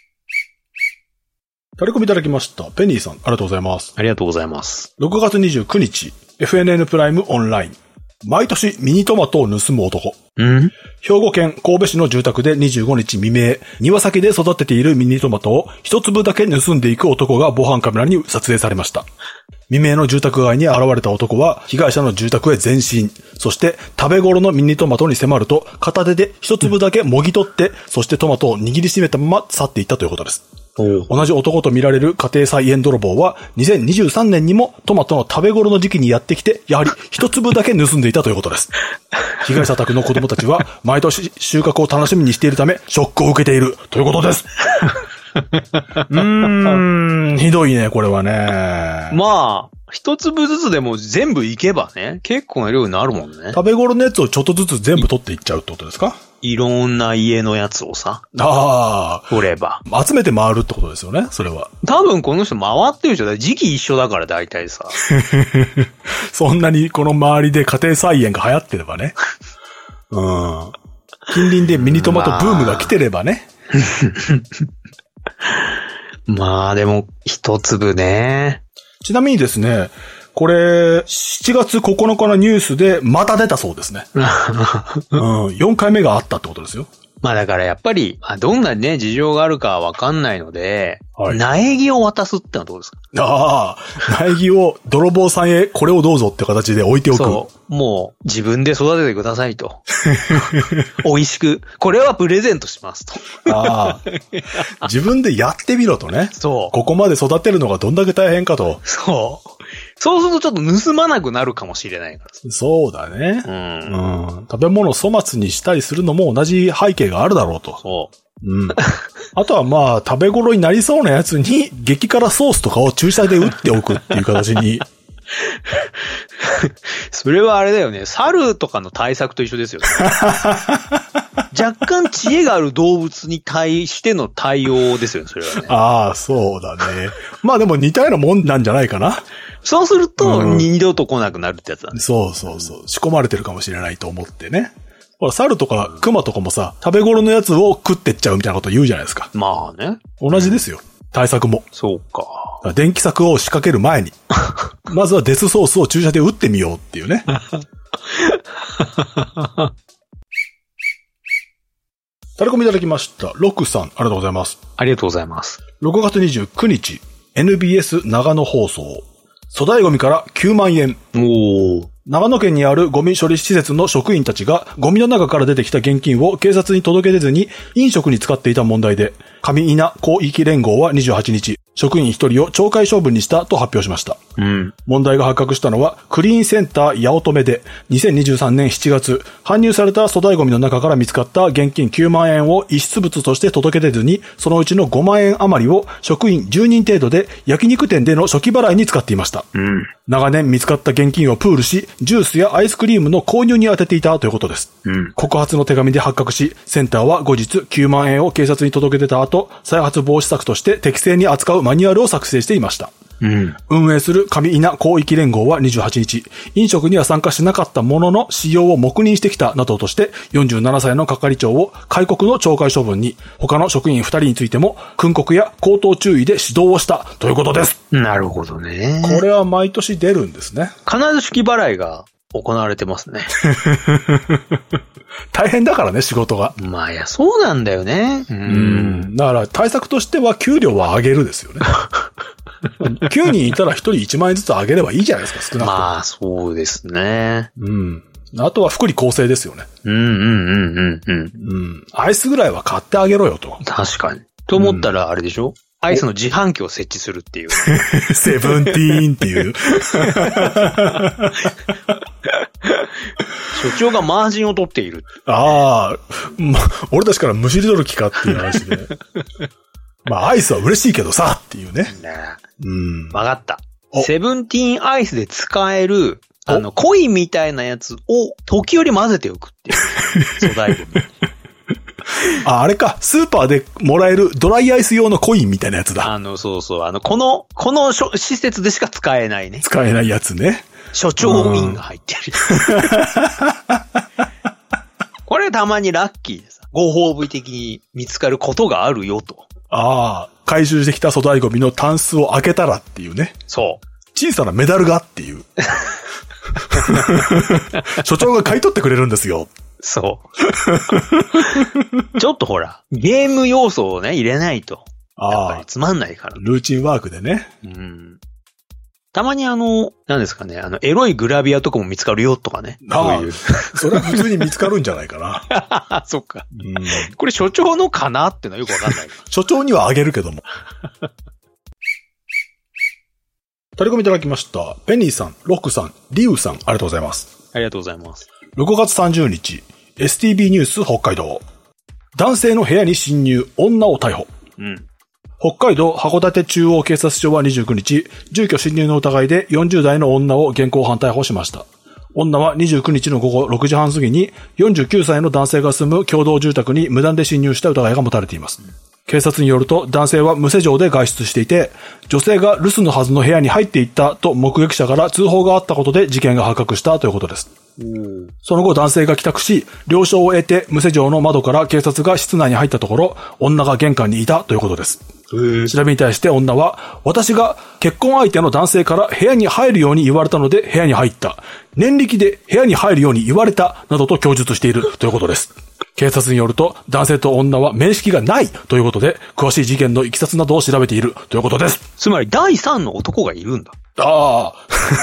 S1: タレコミいただきました。ペニーさん、ありがとうございます。
S2: ありがとうございます。
S1: ろくがつにじゅうくにち、エフエヌエヌ プライムオンライン。毎年ミニトマトを盗む男。
S2: ん？
S1: 兵庫県神戸市の住宅でにじゅうごにち未明、庭先で育てているミニトマトを一粒だけ盗んでいく男が防犯カメラに撮影されました。未明の住宅街に現れた男は被害者の住宅へ前進。そして食べ頃のミニトマトに迫ると片手で一粒だけもぎ取って、そしてトマトを握りしめたまま去っていったということです。同じ男と見られる家庭菜園泥棒はにせんにじゅうさんねんにもトマトの食べ頃の時期にやってきて、やはり一粒だけ盗んでいたということです。被害者宅の子供たちは毎年収穫を楽しみにしているためショックを受けているということです。うーん、ひどいね、これはね。
S2: まあ、一粒ずつでも全部いけばね、結構な量になるもんね。
S1: 食べ頃のやつをちょっとずつ全部取っていっちゃうってことですか？
S2: いろんな家のやつをさ。
S1: ああ。
S2: 取れば。
S1: 集めて回るってことですよね、それは。
S2: 多分この人回ってる人だ。時期一緒だから大体さ。
S1: そんなにこの周りで家庭菜園が流行ってればね。うん。近隣でミニトマトブームが来てればね。
S2: まあでも、一粒ね。
S1: ちなみにですね、これ、しちがつここのかのニュースでまた出たそうですね。うん、よんかいめがあったってことですよ。
S2: まあだからやっぱり、どんなね、事情があるかわかんないので、はい、苗木を渡すってのはどうですか？
S1: ああ、苗木を泥棒さんへこれをどうぞって形で置いておく。
S2: そう。もう自分で育ててくださいと。美味しく。これはプレゼントしますと。
S1: ああ。自分でやってみろとね。
S2: そう。
S1: ここまで育てるのがどんだけ大変かと。
S2: そう。 そうするとちょっと盗まなくなるかもしれないから。
S1: そうだね。
S2: うん。
S1: うん。食べ物を粗末にしたりするのも同じ背景があるだろうと。
S2: そう。
S1: うん。あとはまあ、食べ頃になりそうなやつに、激辛ソースとかを注射で打っておくっていう形に。
S2: それはあれだよね。猿とかの対策と一緒ですよね。若干知恵がある動物に対しての対応ですよね、それはね。
S1: ああ、そうだね。まあでも似たようなもんなんじゃないかな。
S2: そうすると、うん、二度と来なくなるってやつだね。
S1: そうそうそう。仕込まれてるかもしれないと思ってね。ほら、猿とか熊とかもさ、食べ頃のやつを食ってっちゃうみたいなこと言うじゃないですか。
S2: まあね。
S1: 同じですよ。対策も。
S2: そうか。
S1: 電気柵を仕掛ける前に。まずはデスソースを注射で打ってみようっていうね。タレコミいただきました。ロックさん、ありがとうございます。
S2: ありがとうございます。
S1: ろくがつにじゅうくにち、エヌビーエス 長野放送。粗大ゴミからきゅうまんえん。
S2: おー。
S1: 長野県にあるゴミ処理施設の職員たちがゴミの中から出てきた現金を警察に届け出ずに飲食に使っていた問題で、上伊那広域連合はにじゅうはちにち、職員ひとりを懲戒処分にしたと発表しました。
S2: うん、
S1: 問題が発覚したのはクリーンセンター八乙女でにせんにじゅうさんねんしちがつ、搬入された粗大ゴミの中から見つかった現金きゅうまんえんを遺失物として届け出ずに、そのうちのごまんえん余りを職員じゅうにん程度で焼肉店での初期払いに使っていました。
S2: うん、
S1: 長年見つかった現金をプールし、ジュースやアイスクリームの購入に充てていたということです。
S2: うん、
S1: 告発の手紙で発覚し、センターは後日きゅうまんえんを警察に届け出た後、再発防止策として適正に扱うマニュアルを作成していました。
S2: うん、
S1: 運営する上伊那広域連合はにじゅうはちにち、飲食には参加しなかったものの使用を黙認してきたなどとして、よんじゅうななさいの係長を戒告の懲戒処分に、他の職員ふたりについても訓告や口頭注意で指導をしたということです。
S2: なるほどね。
S1: これは毎年出るんですね。
S2: 必ず初期払いが行われてますね。
S1: 大変だからね、仕事が。
S2: まあいや、そうなんだよね。
S1: うん。うんだから対策としては給料は上げるですよね。きゅうにんいたらひとりいちまんえんずつ上げればいいじゃないですか、少なくとも。
S2: まあ、そうですね。
S1: うん。あとは福利厚生ですよね。
S2: うんうんうんうんうん。うん。
S1: アイスぐらいは買ってあげろよと。
S2: 確かに。と思ったらあれでしょ、うん、アイスの自販機を設置するっていう。
S1: セブンティーンっていう。
S2: 所長がマージンを取っている。
S1: ああ、ま、俺たちからむしり取る気かっていう話で。まあ、アイスは嬉しいけどさっていうね。
S2: ね
S1: うん。
S2: わかった。セブンティーンアイスで使える、あの、コインみたいなやつを時折混ぜておくっていう。粗大ゴミ。
S1: あ、あれか。スーパーでもらえるドライアイス用のコインみたいなやつだ。
S2: あの、そうそう。あの、この、この施設でしか使えないね。
S1: 使えないやつね。
S2: 所長印が入ってる。これたまにラッキーでさ、ご褒美的に見つかることがあるよと。
S1: ああ、回収してきた粗大ゴミのタンスを開けたらっていうね。
S2: そう。
S1: 小さなメダルがっていう。所長が買い取ってくれるんですよ。
S2: そう。ちょっとほら、ゲーム要素をね、入れないと。やっぱりつまんないから。
S1: ルーチンワークでね。
S2: うん。たまにあの、何ですかね、あの、エロいグラビアとかも見つかるよとかね。
S1: ああ、そういうそれは普通に見つかるんじゃないかな。
S2: そっか。うん、これ所長のかなってのはよくわかんない。
S1: 所長にはあげるけども。タレコミいただきました。ペニーさん、ロックさん、リュウさん、ありがとうございます。
S2: ありがとうございます。
S1: ろくがつさんじゅうにち、エスティービー ニュース北海道。男性の部屋に侵入、女を逮捕。
S2: うん。
S1: 北海道函館中央警察署はにじゅうくにち、住居侵入の疑いでよんじゅうだいの女を現行犯逮捕しました。女はにじゅうくにちの午後ろくじはん過ぎによんじゅうきゅうさいの男性が住む共同住宅に無断で侵入した疑いが持たれています。警察によると男性は無施錠で外出していて、女性が留守のはずの部屋に入っていったと目撃者から通報があったことで事件が発覚したということです。その後男性が帰宅し、了承を得て無施錠の窓から警察が室内に入ったところ、女が玄関にいたということです。調べに対して女は、私が結婚相手の男性から部屋に入るように言われたので部屋に入った。念力で部屋に入るように言われたなどと供述しているということです。警察によると男性と女は面識がないということで、詳しい事件のいきさつなどを調べているということです。
S2: つまりだいさんの男がいるんだ。
S1: ああ。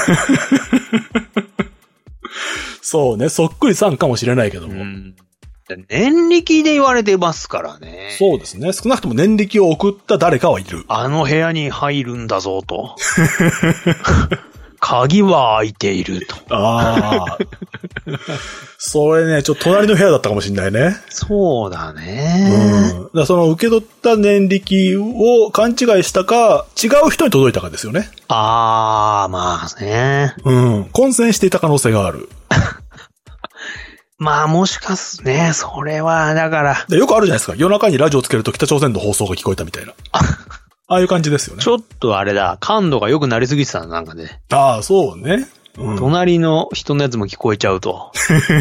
S1: そうね、そっくりさんかもしれないけども。うん
S2: 念力で言われてますからね。
S1: そうですね。少なくとも念力を送った誰かはいる。
S2: あの部屋に入るんだぞと。 鍵は開いていると。
S1: ああ。それね、ちょっと隣の部屋だったかもしれないね。
S2: そうだね。
S1: うん。だからその受け取った念力を勘違いしたか、違う人に届いたかですよね。
S2: ああ、まあね。
S1: うん。混戦していた可能性がある。
S2: まあもしかすね、それは、だから。
S1: でよくあるじゃないですか。夜中にラジオつけると北朝鮮の放送が聞こえたみたいな。ああいう感じですよね。
S2: ちょっとあれだ、感度が良くなりすぎてたの、なんかね。
S1: ああ、そうね。うん、
S2: 隣の人のやつも聞こえちゃうと。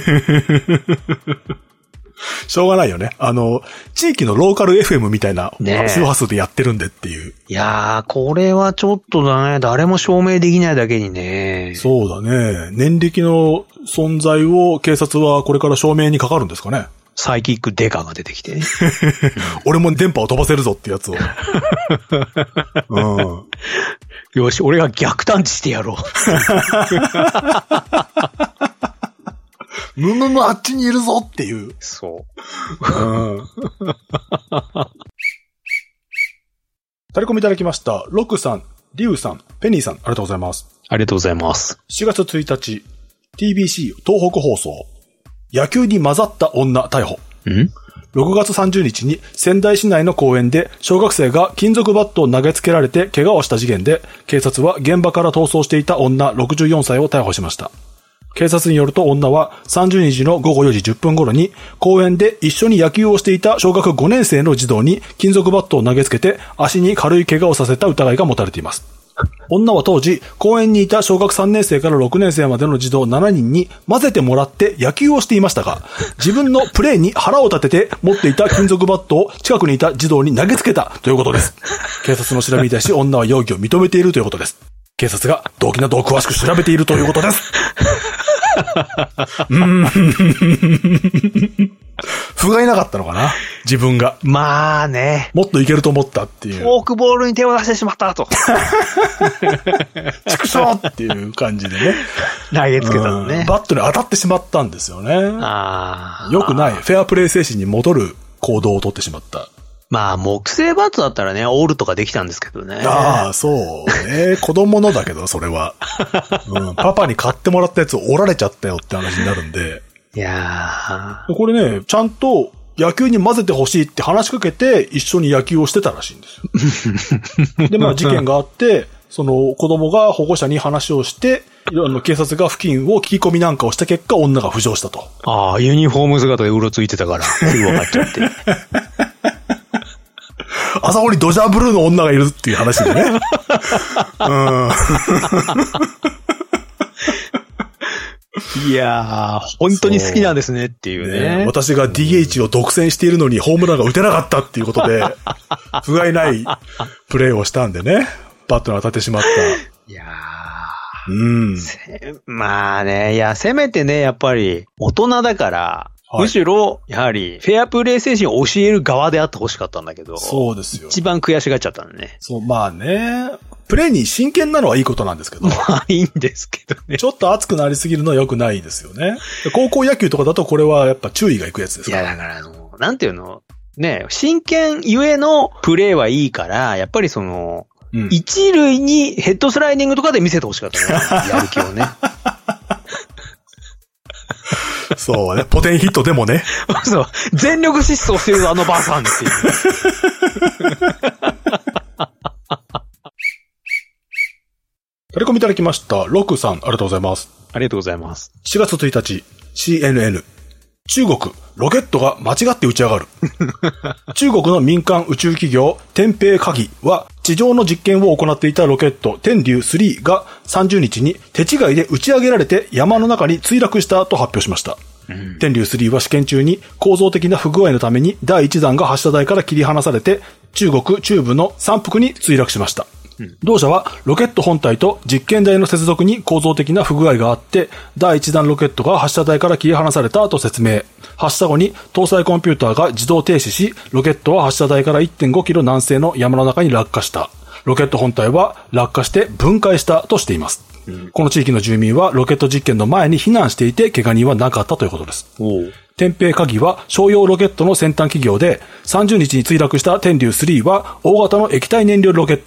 S1: しょうがないよね。あの、地域のローカル エフエム みたいな周波数でやってるんでっていう。
S2: いやー、これはちょっとだね、誰も証明できないだけにね。
S1: そうだね。念力の存在を警察はこれから証明にかかるんですかね。
S2: サイキックデカが出てきてね。
S1: 俺も電波を飛ばせるぞってやつを。うん、
S2: よし、俺が逆探知してやろう。
S1: むむむあっちにいるぞっていう。
S2: そう。
S1: うん。タレコミいただきました。ロクさん、リュウさん、ペニーさん、ありがとうございます。
S2: ありがとうございます。
S1: しがつついたち、ティービーシー 東北放送。野球に混ざった女逮捕。
S2: ん?
S1: ろくがつさんじゅうにちに仙台市内の公園で小学生が金属バットを投げつけられて怪我をした事件で、警察は現場から逃走していた女ろくじゅうよんさいを逮捕しました。警察によると女はさんじゅうにちのごごよじじゅっぷん頃に公園で一緒に野球をしていた小学ごねんせいの児童に金属バットを投げつけて足に軽い怪我をさせた疑いが持たれています。女は当時、公園にいた小学さんねんせいからろくねんせいまでの児童しちにんに混ぜてもらって野球をしていましたが、自分のプレーに腹を立てて持っていた金属バットを近くにいた児童に投げつけたということです。警察の調べに対し女は容疑を認めているということです。警察が動機などを詳しく調べているということです。うーん不甲斐なかったのかな自分が。
S2: まあね。
S1: もっといけると思ったっていう。
S2: フォークボールに手を出してしまったと。
S1: 畜生っていう感じでね。
S2: 投げつけたのね。
S1: バットに当たってしまったんですよね。
S2: あ
S1: よくない。フェアプレー精神に戻る行動をとってしまった。
S2: まあ、木製バットだったらね、オールとかできたんですけどね。
S1: ああ、そうね。子供のだけど、それは、うん。パパに買ってもらったやつを折られちゃったよって話になるんで。
S2: いや
S1: ー。これね、ちゃんと野球に混ぜてほしいって話しかけて一緒に野球をしてたらしいんですよ。で、まあ事件があって、その子供が保護者に話をして、あの警察が付近を聞き込みなんかをした結果、女が浮上したと。
S2: ああ、ユニフォーム姿でうろついてたから、すぐ分かっちゃって。
S1: あそこにドジャーブルーの女がいるっていう話でね。うん。
S2: いやー、本当に好きなんですねっていうね。
S1: ね私が ディーエイチ を独占しているのにホームランが打てなかったっていうことで、不甲斐ないプレーをしたんでね。バットに当たってしまった。
S2: いや
S1: ー。うん。
S2: まあね、いや、せめてね、やっぱり、大人だから、はい、むしろ、やはり、フェアプレー精神を教える側であってほしかったんだけど。
S1: そうですよ。
S2: 一番悔しがっちゃったんだね。
S1: そう、まあね。プレーに真剣なのはいいことなんですけど。
S2: まあいいんですけどね。
S1: ちょっと熱くなりすぎるのは良くないですよね。高校野球とかだとこれはやっぱ注意がいくやつですから。
S2: いや、だからあの、なんていうのね、真剣ゆえのプレーはいいから、やっぱりその、うん、一塁にヘッドスライディングとかで見せてほしかったね。やる気をね。
S1: そうね。ポテンヒットでもね。
S2: そう。全力疾走してるぞ、あのばあさんっていう。
S1: タレコミいただきました。ロクさん、ありがとうございます。
S2: ありがとうございます。
S1: しがつついたち、シーエヌエヌ。中国、ロケットが間違って打ち上がる。中国の民間宇宙企業、天平科技は、地上の実験を行っていたロケット、天竜スリーがさんじゅうにちに手違いで打ち上げられて山の中に墜落したと発表しました。うん、天竜スリーは試験中に構造的な不具合のためにだいいちだんが発射台から切り離されて、中国中部の山腹に墜落しました。同社はロケット本体と実験台の接続に構造的な不具合があって、だいいちだんロケットが発射台から切り離されたと説明。発射後に搭載コンピューターが自動停止し、ロケットは発射台から いってんごキロ南西の山の中に落下した。ロケット本体は落下して分解したとしています。うん、この地域の住民はロケット実験の前に避難していて、怪我人はなかったということです。天平科技は商用ロケットの先端企業で、さんじゅうにちに墜落した天竜スリーは大型の液体燃料ロケット。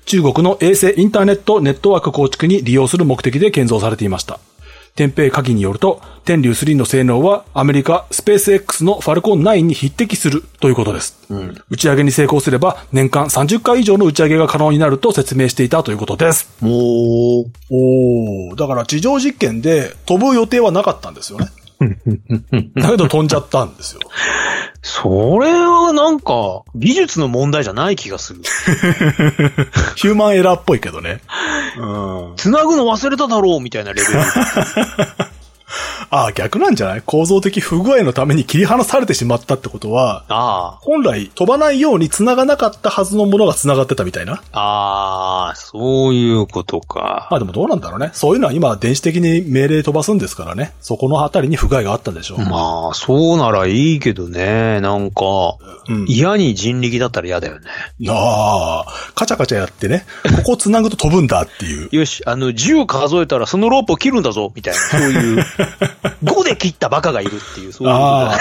S1: 中国の衛星インターネットネットワーク構築に利用する目的で建造されていました。天平科技によると、天竜スリーの性能はアメリカスペース X のファルコンナインに匹敵するということです。うん、打ち上げに成功すれば年間さんじゅっかい以上の打ち上げが可能になると説明していたということです。
S2: おー。
S1: おー。だから地上実験で飛ぶ予定はなかったんですよね。だけど飛んじゃったんですよ。
S2: それはなんか技術の問題じゃない気がする。
S1: ヒューマンエラーっぽいけどね。
S2: うん。繋ぐの忘れただろうみたいなレベル。
S1: ああ、逆なんじゃない？構造的不具合のために切り離されてしまったってことは、
S2: ああ、
S1: 本来飛ばないように繋がなかったはずのものが繋がってたみたいな。
S2: ああ、そういうことか。
S1: まあでもどうなんだろうね。そういうのは今電子的に命令飛ばすんですからね。そこのあたりに不具合があったんでしょう。
S2: まあ、そうならいいけどね。なんか、うん、嫌に人力だったら嫌だよね。
S1: ああ、カチャカチャやってね。ここ繋ぐと飛ぶんだっていう。
S2: よし、あの、じゅう数えたらそのロープを切るんだぞ、みたいな。そういう。ごで切ったバカがいるっていう、そういうこと。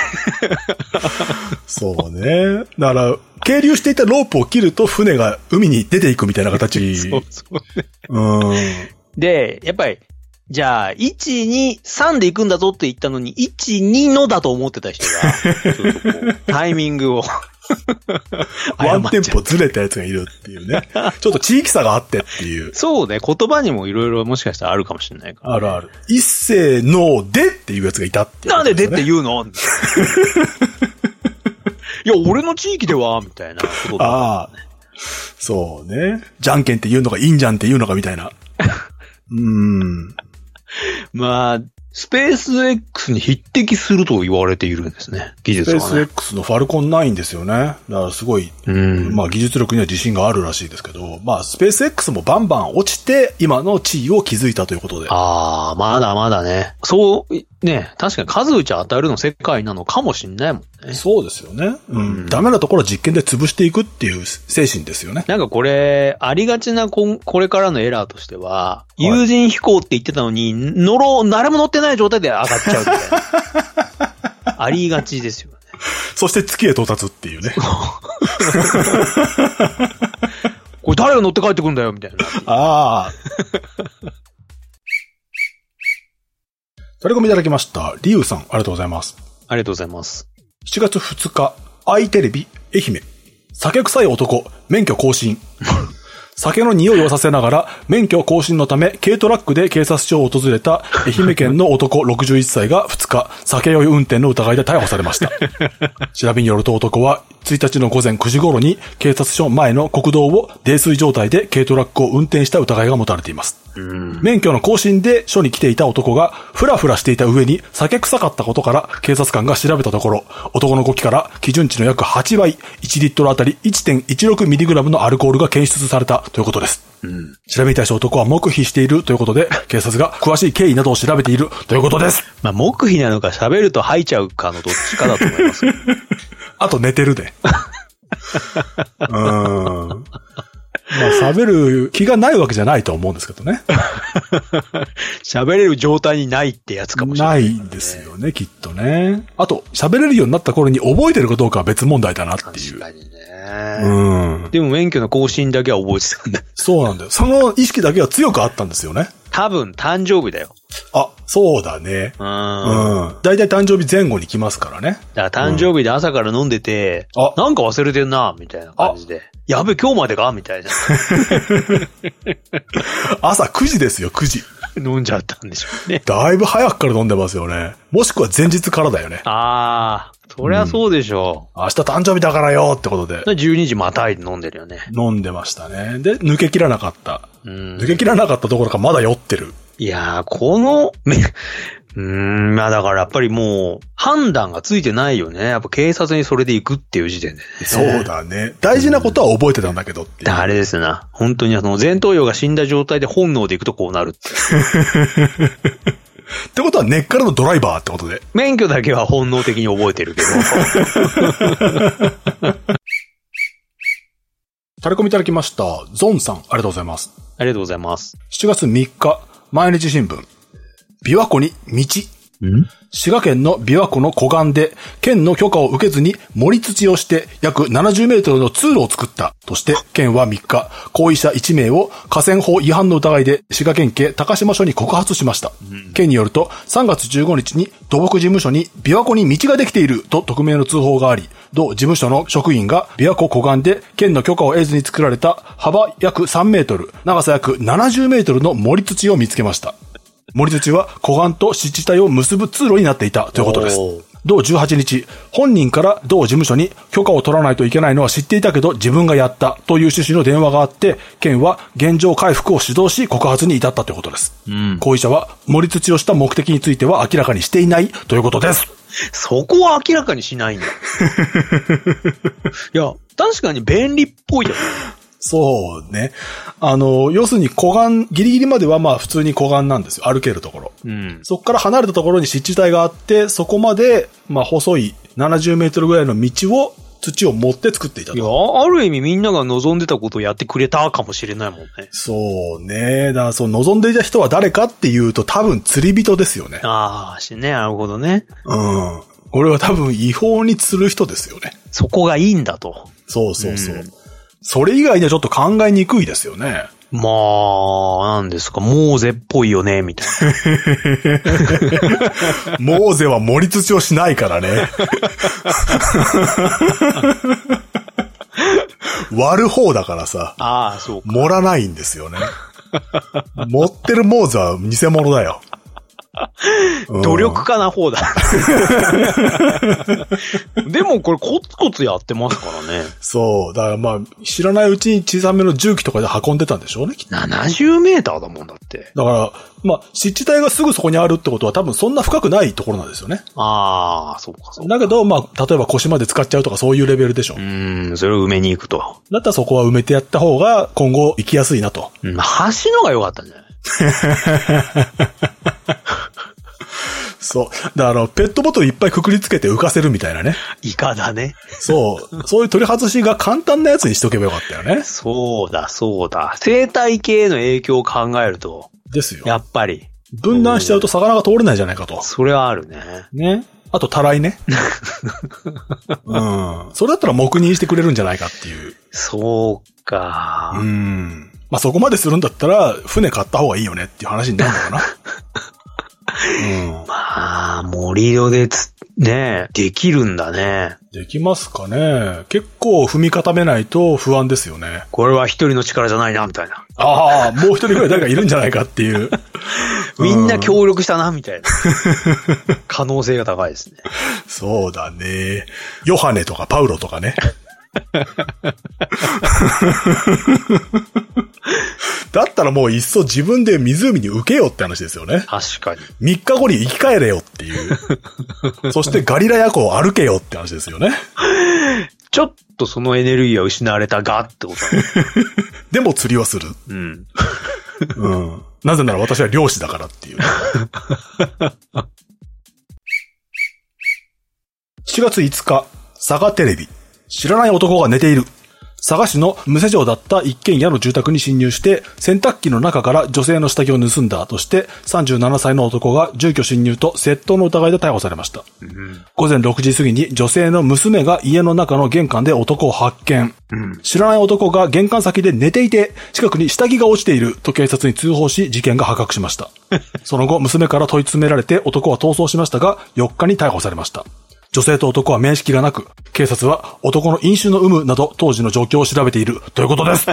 S1: そうね。だから、係留していたロープを切ると船が海に出ていくみたいな形。
S2: そうそうね。
S1: うん。
S2: で、やっぱり、じゃあ、いち、に、さんで行くんだぞって言ったのに、いち、にのだと思ってた人が、ちょっとこう、タイミングを。
S1: ワンテンポずれたやつがいるっていうね。ちょっと地域差があってっていう。
S2: そうね。言葉にもいろいろもしかしたらあるかもしれないから、ね。
S1: あるある。一斉のでっていうやつがいたっていう、
S2: ね。なんででって言うのいや、俺の地域ではみたいなことだ、ね。ああ。
S1: そうね。じゃんけんって言うのかいいんじゃんって言うのかみたいな。うーん。
S2: まあ、スペース X に匹敵すると言われているんですね。技術はね。
S1: スペース X のファルコンナインですよね。だからすごい、うん、まあ技術力には自信があるらしいですけど、まあスペース X もバンバン落ちて今の地位を築いたということで。
S2: ああ、まだまだね。そう、ね、確かに数打ち当たるの世界なのかもしんないもんね。
S1: そうですよね。うん。うん、ダメなところは実験で潰していくっていう精神ですよね。
S2: なんかこれ、ありがちなこ、これからのエラーとしては、はい、有人飛行って言ってたのに、乗ろう、誰も乗ってない状態で上がっちゃうみたいな。ありがちですよね。
S1: そして月へ到達っていうね。
S2: これ誰が乗って帰ってくるんだよみたいな。
S1: ああ。タレコミいただきました。リュウさん、ありがとうございます。
S2: ありがとうございます。
S1: しちがつふつか、アイテレビ、愛媛。酒臭い男、免許更新。酒の匂いをさせながら、免許更新のため、軽トラックで警察署を訪れた愛媛県の男ろくじゅういっさいがふつか、酒酔い運転の疑いで逮捕されました。調べによると男は、ついたちのごぜんくじ頃に、警察署前の国道を泥酔状態で軽トラックを運転した疑いが持たれています。免許の更新で署に来ていた男が、ふらふらしていた上に酒臭かったことから、警察官が調べたところ、男の呼気から基準値の約はちばい、いちリットルあたり いってんいちろくミリグラム のアルコールが検出されたということです。うん、調べに対して男は黙秘しているということで、警察が詳しい経緯などを調べているということです。
S2: まあ、黙秘なのか喋ると吐いちゃうかのどっちかだと思います。
S1: あと寝てるで。うーん。まあ、喋る気がないわけじゃないと思うんですけどね。
S2: 喋れる状態にないってやつかもしれない、ね。ない
S1: んですよね、きっとね。あと、喋れるようになった頃に覚えてるかどうかは別問題だなっていう。
S2: 確かにね。
S1: うん。
S2: でも免許の更新だけは覚えてたんだ。
S1: そうなんだよ。その意識だけは強くあったんですよね。
S2: 多分、誕生日だよ。
S1: あ、そうだね。うん。うん。だいたい誕生日前後に来ますからね。
S2: だから誕生日で朝から飲んでて、うん、あ、なんか忘れてんな、みたいな感じで。やべ、今日までかみたいな。
S1: 朝くじですよ、くじ。
S2: 飲んじゃったんでしょうね。
S1: だいぶ早くから飲んでますよね。もしくは前日からだよね。
S2: ああ、そりゃそうでしょ
S1: う、うん。明日誕生日だからよってことで。
S2: じゅうにじまたいで飲んでるよね。
S1: 飲んでましたね。で、抜け切らなかった。うん、抜け切らなかったところかまだ酔ってる。
S2: いやー、この、うーん、まあだからやっぱりもう、判断がついてないよね。やっぱ警察にそれで行くっていう時点でね。
S1: そうだね。大事なことは覚えてたんだけどっていう。
S2: あれですな。本当にあの、前頭葉が死んだ状態で本能で行くとこうなるって。
S1: ってことは根っからのドライバーってことで。
S2: 免許だけは本能的に覚えてるけど。
S1: タレコミいただきました。ゾンさん、ありがとうございます。
S2: ありがとうございます。
S1: しちがつみっか、毎日新聞。琵琶湖に道、 ん滋賀県の琵琶湖の湖岸で、県の許可を受けずに盛り土をして約ななじゅうメートルの通路を作ったとして、県はみっか、行為者いち名を河川法違反の疑いで滋賀県警高島署に告発しました。うん、県によると、さんがつじゅうごにちに土木事務所に琵琶湖に道ができていると匿名の通報があり、同事務所の職員が琵琶湖湖岸で県の許可を得ずに作られた幅約さんメートル、長さ約ななじゅうメートルの盛り土を見つけました。盛り土は湖岸と湿地帯を結ぶ通路になっていたということです。同じゅうはちにち、本人から同事務所に許可を取らないといけないのは知っていたけど自分がやったという趣旨の電話があって、県は現状回復を主導し告発に至ったということです。うん、行為者は盛り土をした目的については明らかにしていないということです。
S2: そこは明らかにしないんだ。いや、確かに便利っぽいよね。
S1: そうね。あの、要するに湖岸、ギリギリまではまあ普通に湖岸なんですよ。歩けるところ。うん、そこから離れたところに湿地帯があって、そこまで、まあ細いななじゅうメートルぐらいの道を、土を持って作っていたと。
S2: いや、ある意味みんなが望んでたことをやってくれたかもしれないもんね。
S1: そうね。だからそう、望んでいた人は誰かっていうと多分釣り人ですよね。
S2: ああ、しね、なるほどね。
S1: うん。これは多分違法に釣る人ですよね。
S2: そこがいいんだと。
S1: そうそうそう。うん、それ以外にはちょっと考えにくいですよね。
S2: まあ、なんですか、モーゼっぽいよね、みたい
S1: な。モーゼは盛り土をしないからね。割る方だからさ。
S2: ああ、そうか。
S1: 盛らないんですよね。持ってるモーゼは偽物だよ。
S2: 努力家な方だ。でもこれコツコツやってますからね。
S1: そう。だからまあ、知らないうちに小さめの重機とかで運んでたんでしょうね。
S2: ななじゅうメーターだもんだって。
S1: だから、まあ、湿地帯がすぐそこにあるってことは多分そんな深くないところなんですよね。
S2: ああ、そうかそうか。
S1: だけど、まあ、例えば腰まで使っちゃうとかそういうレベルでしょ。
S2: うーん、それを埋めに行くと。
S1: だったらそこは埋めてやった方が今後行きやすいなと。
S2: うん、橋のが良かったんじゃない？
S1: そう。だから、ペットボトルいっぱいくくりつけて浮かせるみたいなね。
S2: イカだね。
S1: そう。そういう取り外しが簡単なやつにしとけばよかったよね。
S2: そうだ、そうだ。生態系への影響を考えると。
S1: ですよ。
S2: やっぱり。
S1: 分断しちゃうと魚が通れないじゃないかと。
S2: それはあるね。
S1: ね。あと、たらいね。うん。それだったら黙認してくれるんじゃないかっていう。
S2: そうか。
S1: うん。まあ、そこまでするんだったら、船買った方がいいよねっていう話になるのかな。
S2: うん、まあ、盛り土でつ、ね、できるんだね。
S1: できますかね。結構踏み固めないと不安ですよね。
S2: これは一人の力じゃないな、みたいな。
S1: ああ、もう一人ぐらい誰かいるんじゃないかっていう。
S2: みんな協力したな、みたいな。可能性が高いですね。
S1: そうだね。ヨハネとかパウロとかね。だったらもういっそ自分で湖に浮けよって話ですよね。
S2: 確かに。
S1: みっかごに生き返れよっていう。そしてガリラヤ湖を歩けよって話ですよね。
S2: ちょっとそのエネルギーは失われたがってことだね。
S1: でも釣りはする。うん。うん。なぜなら私は漁師だからっていう。しがついつか、佐賀テレビ。知らない男が寝ている。佐賀市の無施錠だった一軒家の住宅に侵入して、洗濯機の中から女性の下着を盗んだとして、さんじゅうななさいの男が住居侵入と窃盗の疑いで逮捕されました。うん、午前ろくじ過ぎに女性の娘が家の中の玄関で男を発見。うん、知らない男が玄関先で寝ていて、近くに下着が落ちていると警察に通報し、事件が発覚しました。その後、娘から問い詰められて男は逃走しましたが、よっかに逮捕されました。女性と男は面識がなく、警察は男の飲酒の有無など当時の状況を調べているということです。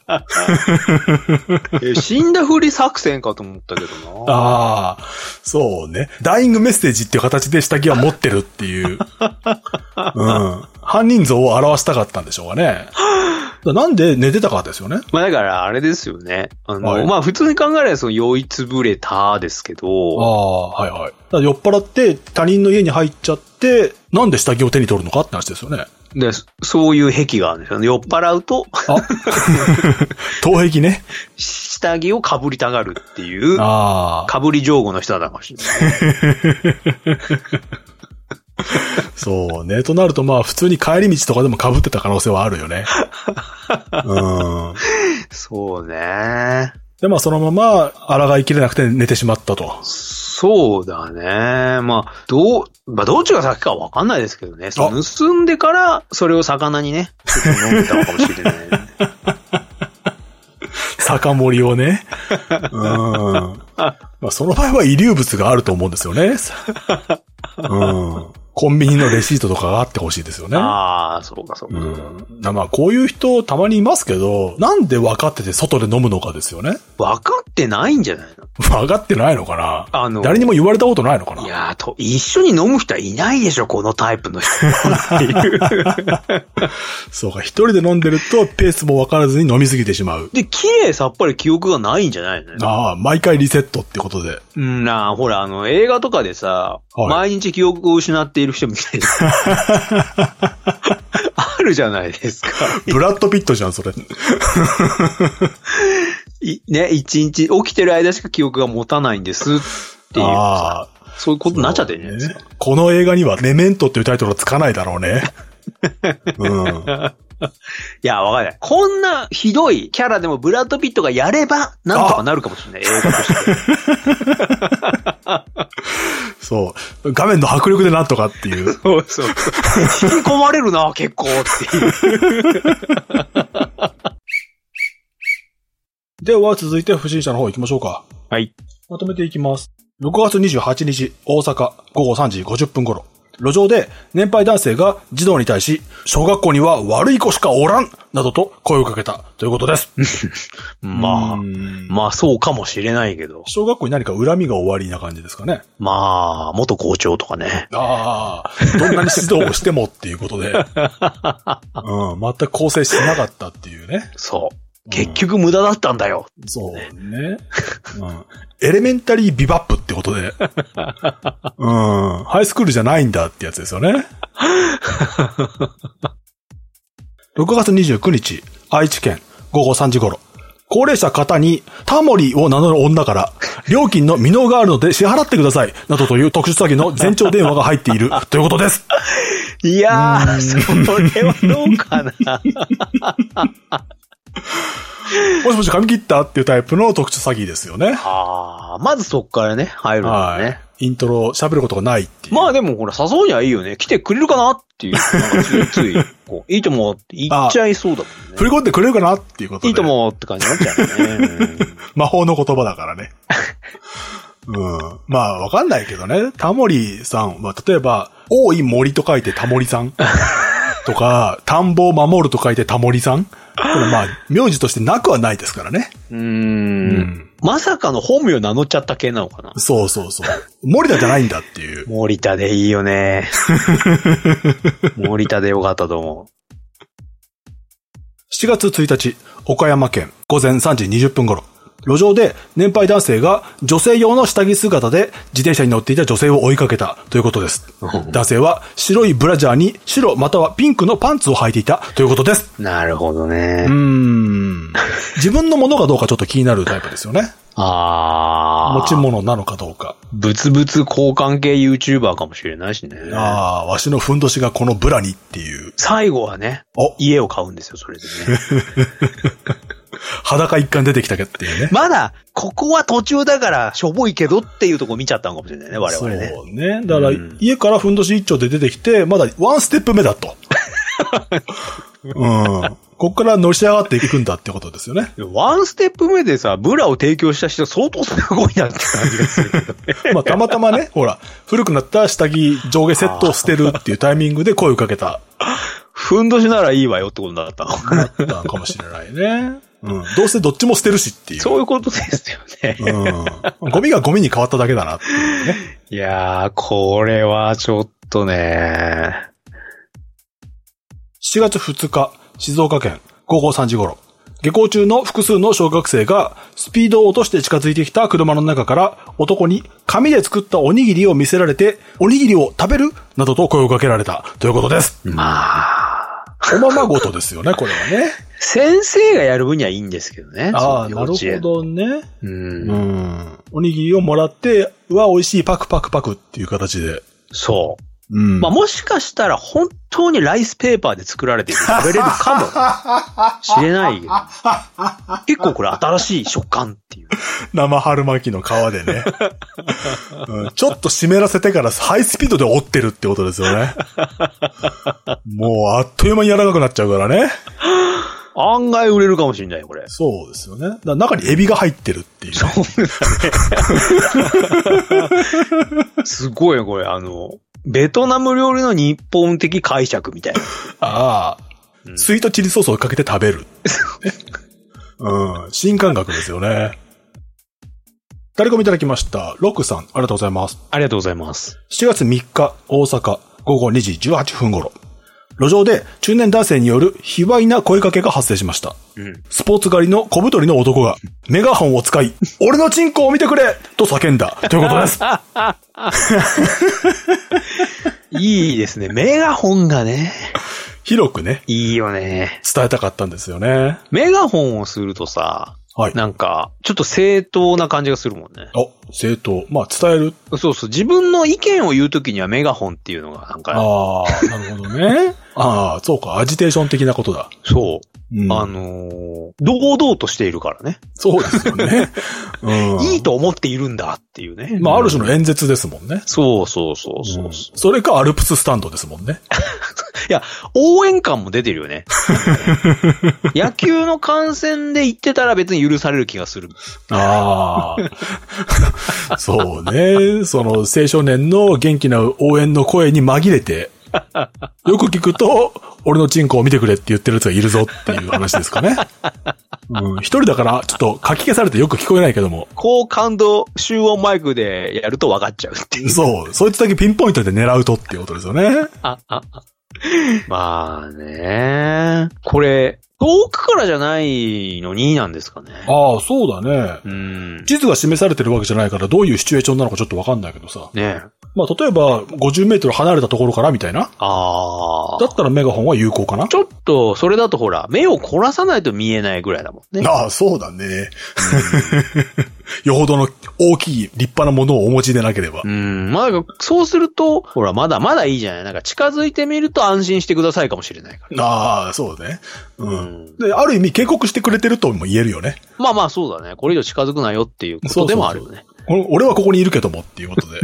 S2: え死んだふり作戦かと思ったけどな。
S1: ああ、そうね。ダイイングメッセージっていう形で下着は持ってるっていう。うん。犯人像を表したかったんでしょうかね。なんで寝てたかですよね。
S2: まあだからあれですよね。あの、はい、まあ普通に考えればその酔いつぶれたですけど。
S1: ああ、はいはい。だから酔っ払って他人の家に入っちゃって、なんで下着を手に取るのかって話ですよね。
S2: で、そういう癖があるんですよね。酔っ払うと。あ
S1: 盗癖ね。
S2: 下着を被りたがるっていう、あ被り上手の人だかもしれない。
S1: そうね。となるとまあ普通に帰り道とかでも被ってた可能性はあるよね。うん、
S2: そうね。
S1: でまあそのまま抗いきれなくて寝てしまったと。
S2: そうだね。まあ、どう、まあ、どっちが先かわかんないですけどね。その盗んでから、それを魚にね、ちょっと飲んでたのかもしれない。
S1: 酒盛りをね。うん。まあ、その場合は遺留物があると思うんですよね。うん。コンビニのレシートとかがあってほしいですよね。
S2: ああ、そうかそうか。うん、
S1: まあ、こういう人たまにいますけど、なんで分かってて外で飲むのかですよね。
S2: 分かってないんじゃないの？
S1: 分かってないのかな？
S2: あの、
S1: 誰にも言われたことないのかな？
S2: いやーと、一緒に飲む人はいないでしょ、このタイプの人。っていう
S1: そうか、一人で飲んでるとペースも分からずに飲みすぎてしまう。
S2: で、綺麗さっぱり記憶がないんじゃないのね。
S1: ああ、毎回リセットってことで。
S2: うん、なあ、ほら、あの、映画とかでさ、はい、毎日記憶を失っている人みたいな。あるじゃないですか。
S1: ブラッドピットじゃん、それ。
S2: いね、一日起きてる間しか記憶が持たないんですっていう。ああ。そういうことになっちゃってるんじゃないですか。
S1: ね、この映画にはメメントっていうタイトルはつかないだろうね。うん。
S2: いや、わかんない。こんなひどいキャラでもブラッドピットがやれば、なんとかなるかもしれない。映画として。
S1: そう。画面の迫力でなんとかっていう。
S2: そうそう。引き込まれるな、結構っていう。
S1: では、続いて不審者の方行きましょうか。
S2: はい。
S1: まとめていきます。ろくがつにじゅうはちにち、大阪、ごごさんじごじゅっぷん頃。路上で年配男性が児童に対し、小学校には悪い子しかおらんなどと声をかけたということです。
S2: まあ、まあそうかもしれないけど。
S1: 小学校に何か恨みが終わりな感じですかね。
S2: まあ、元校長とかね。
S1: ああ、どんなに指導をしてもっていうことで。うん、全く構成しなかったっていうね。
S2: そう。結局無駄だったんだよ。
S1: うん、そうね。うん。エレメンタリービバップってことで。うん。ハイスクールじゃないんだってやつですよね。ろくがつにじゅうくにち、愛知県ごごさんじ頃。高齢者方にタモリを名乗る女から、料金の未納があるので支払ってください。などという特殊詐欺の前兆電話が入っているということです。
S2: いやー、それはどうかな。
S1: もしもし髪切ったっていうタイプの特殊詐欺ですよね。
S2: ああ、まずそっからね、入るんだね、はい。
S1: イントロ喋ることがないっていう。
S2: まあでもほら、誘うにはいいよね。来てくれるかなっていう。なんかついつい、こう、いいともって言っちゃいそうだもんね。
S1: 振り込んでくれるかなっていうことで。
S2: いいともって感じになっちゃうね。
S1: 魔法の言葉だからね。うん。まあ、わかんないけどね。タモリさんは、例えば、多い森と書いてタモリさん。とか、田んぼを守ると書いてタモリさん。これまあ、名字としてなくはないですからね。
S2: うーん。うん、まさかの本名名乗っちゃった系なのかな？
S1: そうそうそう。森田じゃないんだっていう。
S2: 森田でいいよね。森田でよかったと思う。
S1: しちがつついたち、岡山県ごぜんさんじにじゅっぷん頃。路上で年配男性が女性用の下着姿で自転車に乗っていた女性を追いかけたということです。男性は白いブラジャーに白またはピンクのパンツを履いていたということです。
S2: なるほどね。
S1: うーん。自分のものかどうかちょっと気になるタイプですよね。
S2: ああ。
S1: 持ち物なのかどうか。
S2: 物々交換系 YouTuber かもしれないしね。
S1: ああ、わしのふんどしがこのブラにっていう。
S2: 最後はね、家を買うんですよ、それでね。
S1: 裸一貫出てきたけっていうね。
S2: まだ、ここは途中だからしょぼいけどっていうとこ見ちゃったのかもしれないね、我々ね。
S1: そうね。だから、うん、家からふんどし一丁で出てきて、まだワンステップ目だと。うん。こっから乗り上がっていくんだってことですよね。
S2: ワンステップ目でさ、ブラを提供した人相当すごいなって感じがするけどね。
S1: まあ、たまたまね、ほら、古くなった下着上下セットを捨てるっていうタイミングで声をかけた。
S2: ふんどしならいいわよってことだったの。
S1: だったのかもしれないね。うん。どうせどっちも捨てるしっていう。
S2: そういうことですよね。
S1: うん。ゴミがゴミに変わっただけだなっていうね。
S2: いやー、これはちょっとね。
S1: しちがつふつか、静岡県ごごさんじ頃。下校中の複数の小学生がスピードを落として近づいてきた車の中から男に紙で作ったおにぎりを見せられて、おにぎりを食べるなどと声をかけられたということです。
S2: まあ。
S1: おままごとですよね、これはね。
S2: 先生がやる分にはいいんですけどね。
S1: ああ、なるほどね。
S2: うん。
S1: うん。おにぎりをもらって、うわ、美味しい、パクパクパクっていう形で。
S2: そう。
S1: うん。
S2: まあもしかしたら本当にライスペーパーで作られている食べれるかもしれないけど。結構これ新しい食感っていう。
S1: 生春巻きの皮でね、うん。ちょっと湿らせてからハイスピードで折ってるってことですよね。もうあっという間に柔らかくなっちゃうからね。
S2: 案外売れるかもしれない、これ。
S1: そうですよね。だから中にエビが入ってるっていう、ね。
S2: そうだね。すごいよ、これ。あの、ベトナム料理の日本的解釈みたいな。
S1: ああ、うん、スイートチリソースをかけて食べる。うん。新感覚ですよね。タレコミいただきました。ロックさん、ありがとうございます。
S2: ありがとうございます。
S1: しちがつみっか、大阪、ごごにじじゅうはっぷん頃。路上で中年男性による卑猥な声かけが発生しました。うん、スポーツ狩りの小太りの男がメガホンを使い、俺のチンコを見てくれと叫んだということです。
S2: いいですね。メガホンがね。
S1: 広くね。
S2: いいよね。
S1: 伝えたかったんですよね。
S2: メガホンをするとさ、はい。なんか、ちょっと正当な感じがするもんね。
S1: お、正当。まあ、伝える。
S2: そうそう。自分の意見を言うときにはメガホンっていうのがなんか。
S1: ああ、なるほどね。ああ、そうか。アジテーション的なことだ。
S2: そう。うん、あのー、堂々としているからね。
S1: そうですよね。
S2: うん、いいと思っているんだっていうね。
S1: まあ、ある種の演説ですもんね。
S2: そうそうそうそう、うん。
S1: それかアルプススタンドですもんね。
S2: いや、応援感も出てるよね。野球の観戦で言ってたら別に許される気がする。
S1: ああ。そうね。その青少年の元気な応援の声に紛れて、よく聞くと、俺のチンコを見てくれって言ってる奴がいるぞっていう話ですかね。うん、一人だからちょっと書き消されてよく聞こえないけども。
S2: 高感度集音マイクでやると分かっちゃうっていう。
S1: そう。そいつだけピンポイントで狙うとっていうことですよね。
S2: あ、あ、あ。まあね。これ、遠くからじゃないのになんですかね。
S1: ああ、そうだね。
S2: うん。
S1: 地図が示されてるわけじゃないからどういうシチュエーションなのかちょっとわかんないけどさ。
S2: ねえ。
S1: まあ例えばごじゅうメートル離れたところからみたいな。ああ。だったらメガホンは有効かな。
S2: ちょっと、それだとほら、目を凝らさないと見えないぐらいだもんね。
S1: ああ、そうだね。よほどの大きい立派なものをお持ちでなければ。
S2: うん。まあ、そうすると、ほら、まだまだいいじゃない。なんか近づいてみると安心してくださいかもしれないから。
S1: ああ、そうね。うん。うん、で、ある意味警告してくれてるとも言えるよね。
S2: まあまあそうだね。これ以上近づくなよっていうことでもあるよね。
S1: そうそうそう、俺はここにいるけどもっていうことで。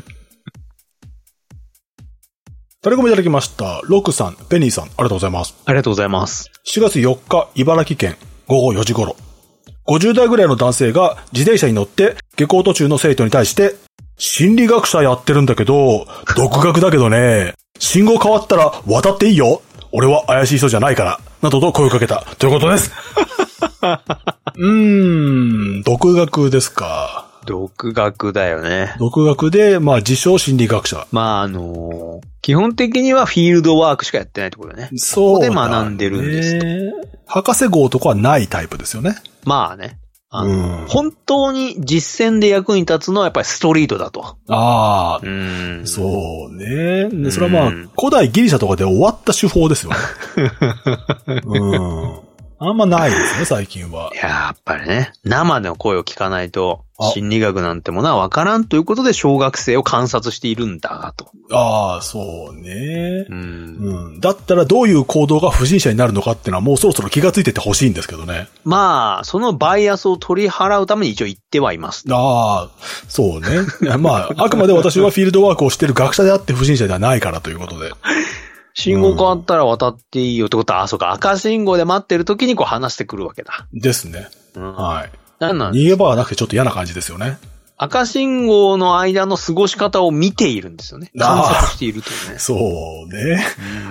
S1: タレコミいただきました。ロックさん、ペニーさん、ありがとうございます。
S2: ありがとうございます。
S1: しちがつよっか、茨城県、ごごよじ頃。ごじゅう代ぐらいの男性が自転車に乗って下校途中の生徒に対して、心理学者やってるんだけど、独学だけどね、信号変わったら渡っていいよ。俺は怪しい人じゃないから。などと声をかけた。ということです。うーん、独学ですか。
S2: 独学だよね。
S1: 独学で、まあ自称心理学者。
S2: まああのー、基本的にはフィールドワークしかやってないってことね。
S1: そうだね。
S2: ここで学んでるんですと。
S1: 博士号とかはないタイプですよね。
S2: まあね。あの、うん、本当に実践で役に立つのはやっぱりストリートだと。
S1: ああ、
S2: うん、
S1: そうね。でそれはまあ、うん、古代ギリシャとかで終わった手法ですよね。うん、あんまないですね、最近は。
S2: いや、やっぱりね、生の声を聞かないと、心理学なんてものはわからんということで小学生を観察しているんだと。
S1: ああ、そうね、うんうん。だったらどういう行動が不審者になるのかっていうのはもうそろそろ気がついててほしいんですけどね。
S2: まあ、そのバイアスを取り払うために一応言ってはいます。
S1: ああ、そうね。まあ、あくまで私はフィールドワークをしている学者であって不審者ではないからということで。
S2: 信号変わったら渡っていいよってことは、うん、あ、そうか、赤信号で待ってる時にこう話してくるわけだ。
S1: ですね。
S2: うん、
S1: はい。
S2: なんなん
S1: 逃げ場はなくてちょっと嫌な感じですよね。
S2: 赤信号の間の過ごし方を見ているんですよね。観察しているというね。
S1: そうね。うん、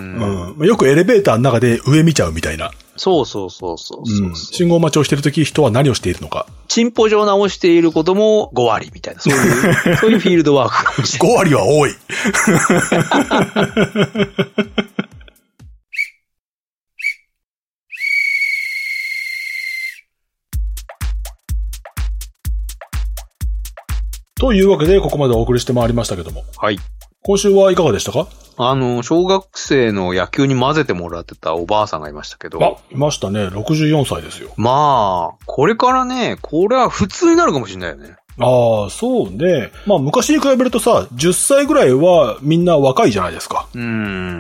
S1: うん。よくエレベーターの中で上見ちゃうみたいな。
S2: そうそうそうそうそう、うん。
S1: 信号待ちをしているとき人は何をしているのか。
S2: チンポ状直していることもご割みたいな。そういう、そういうフィールドワークかもしれない。
S1: ご割は多い。というわけで、ここまでお送りしてまいりましたけども。
S2: はい。
S1: 今週はいかがでしたか？
S2: あの、小学生の野球に混ぜてもらってたおばあさんがいましたけど。
S1: あ、いましたね。ろくじゅうよんさいですよ。
S2: まあ、これからね、これは普通になるかもしれないよね。
S1: ああ、そうね。まあ昔に比べるとさ、じゅっさいぐらいはみんな若いじゃないですか。
S2: うん。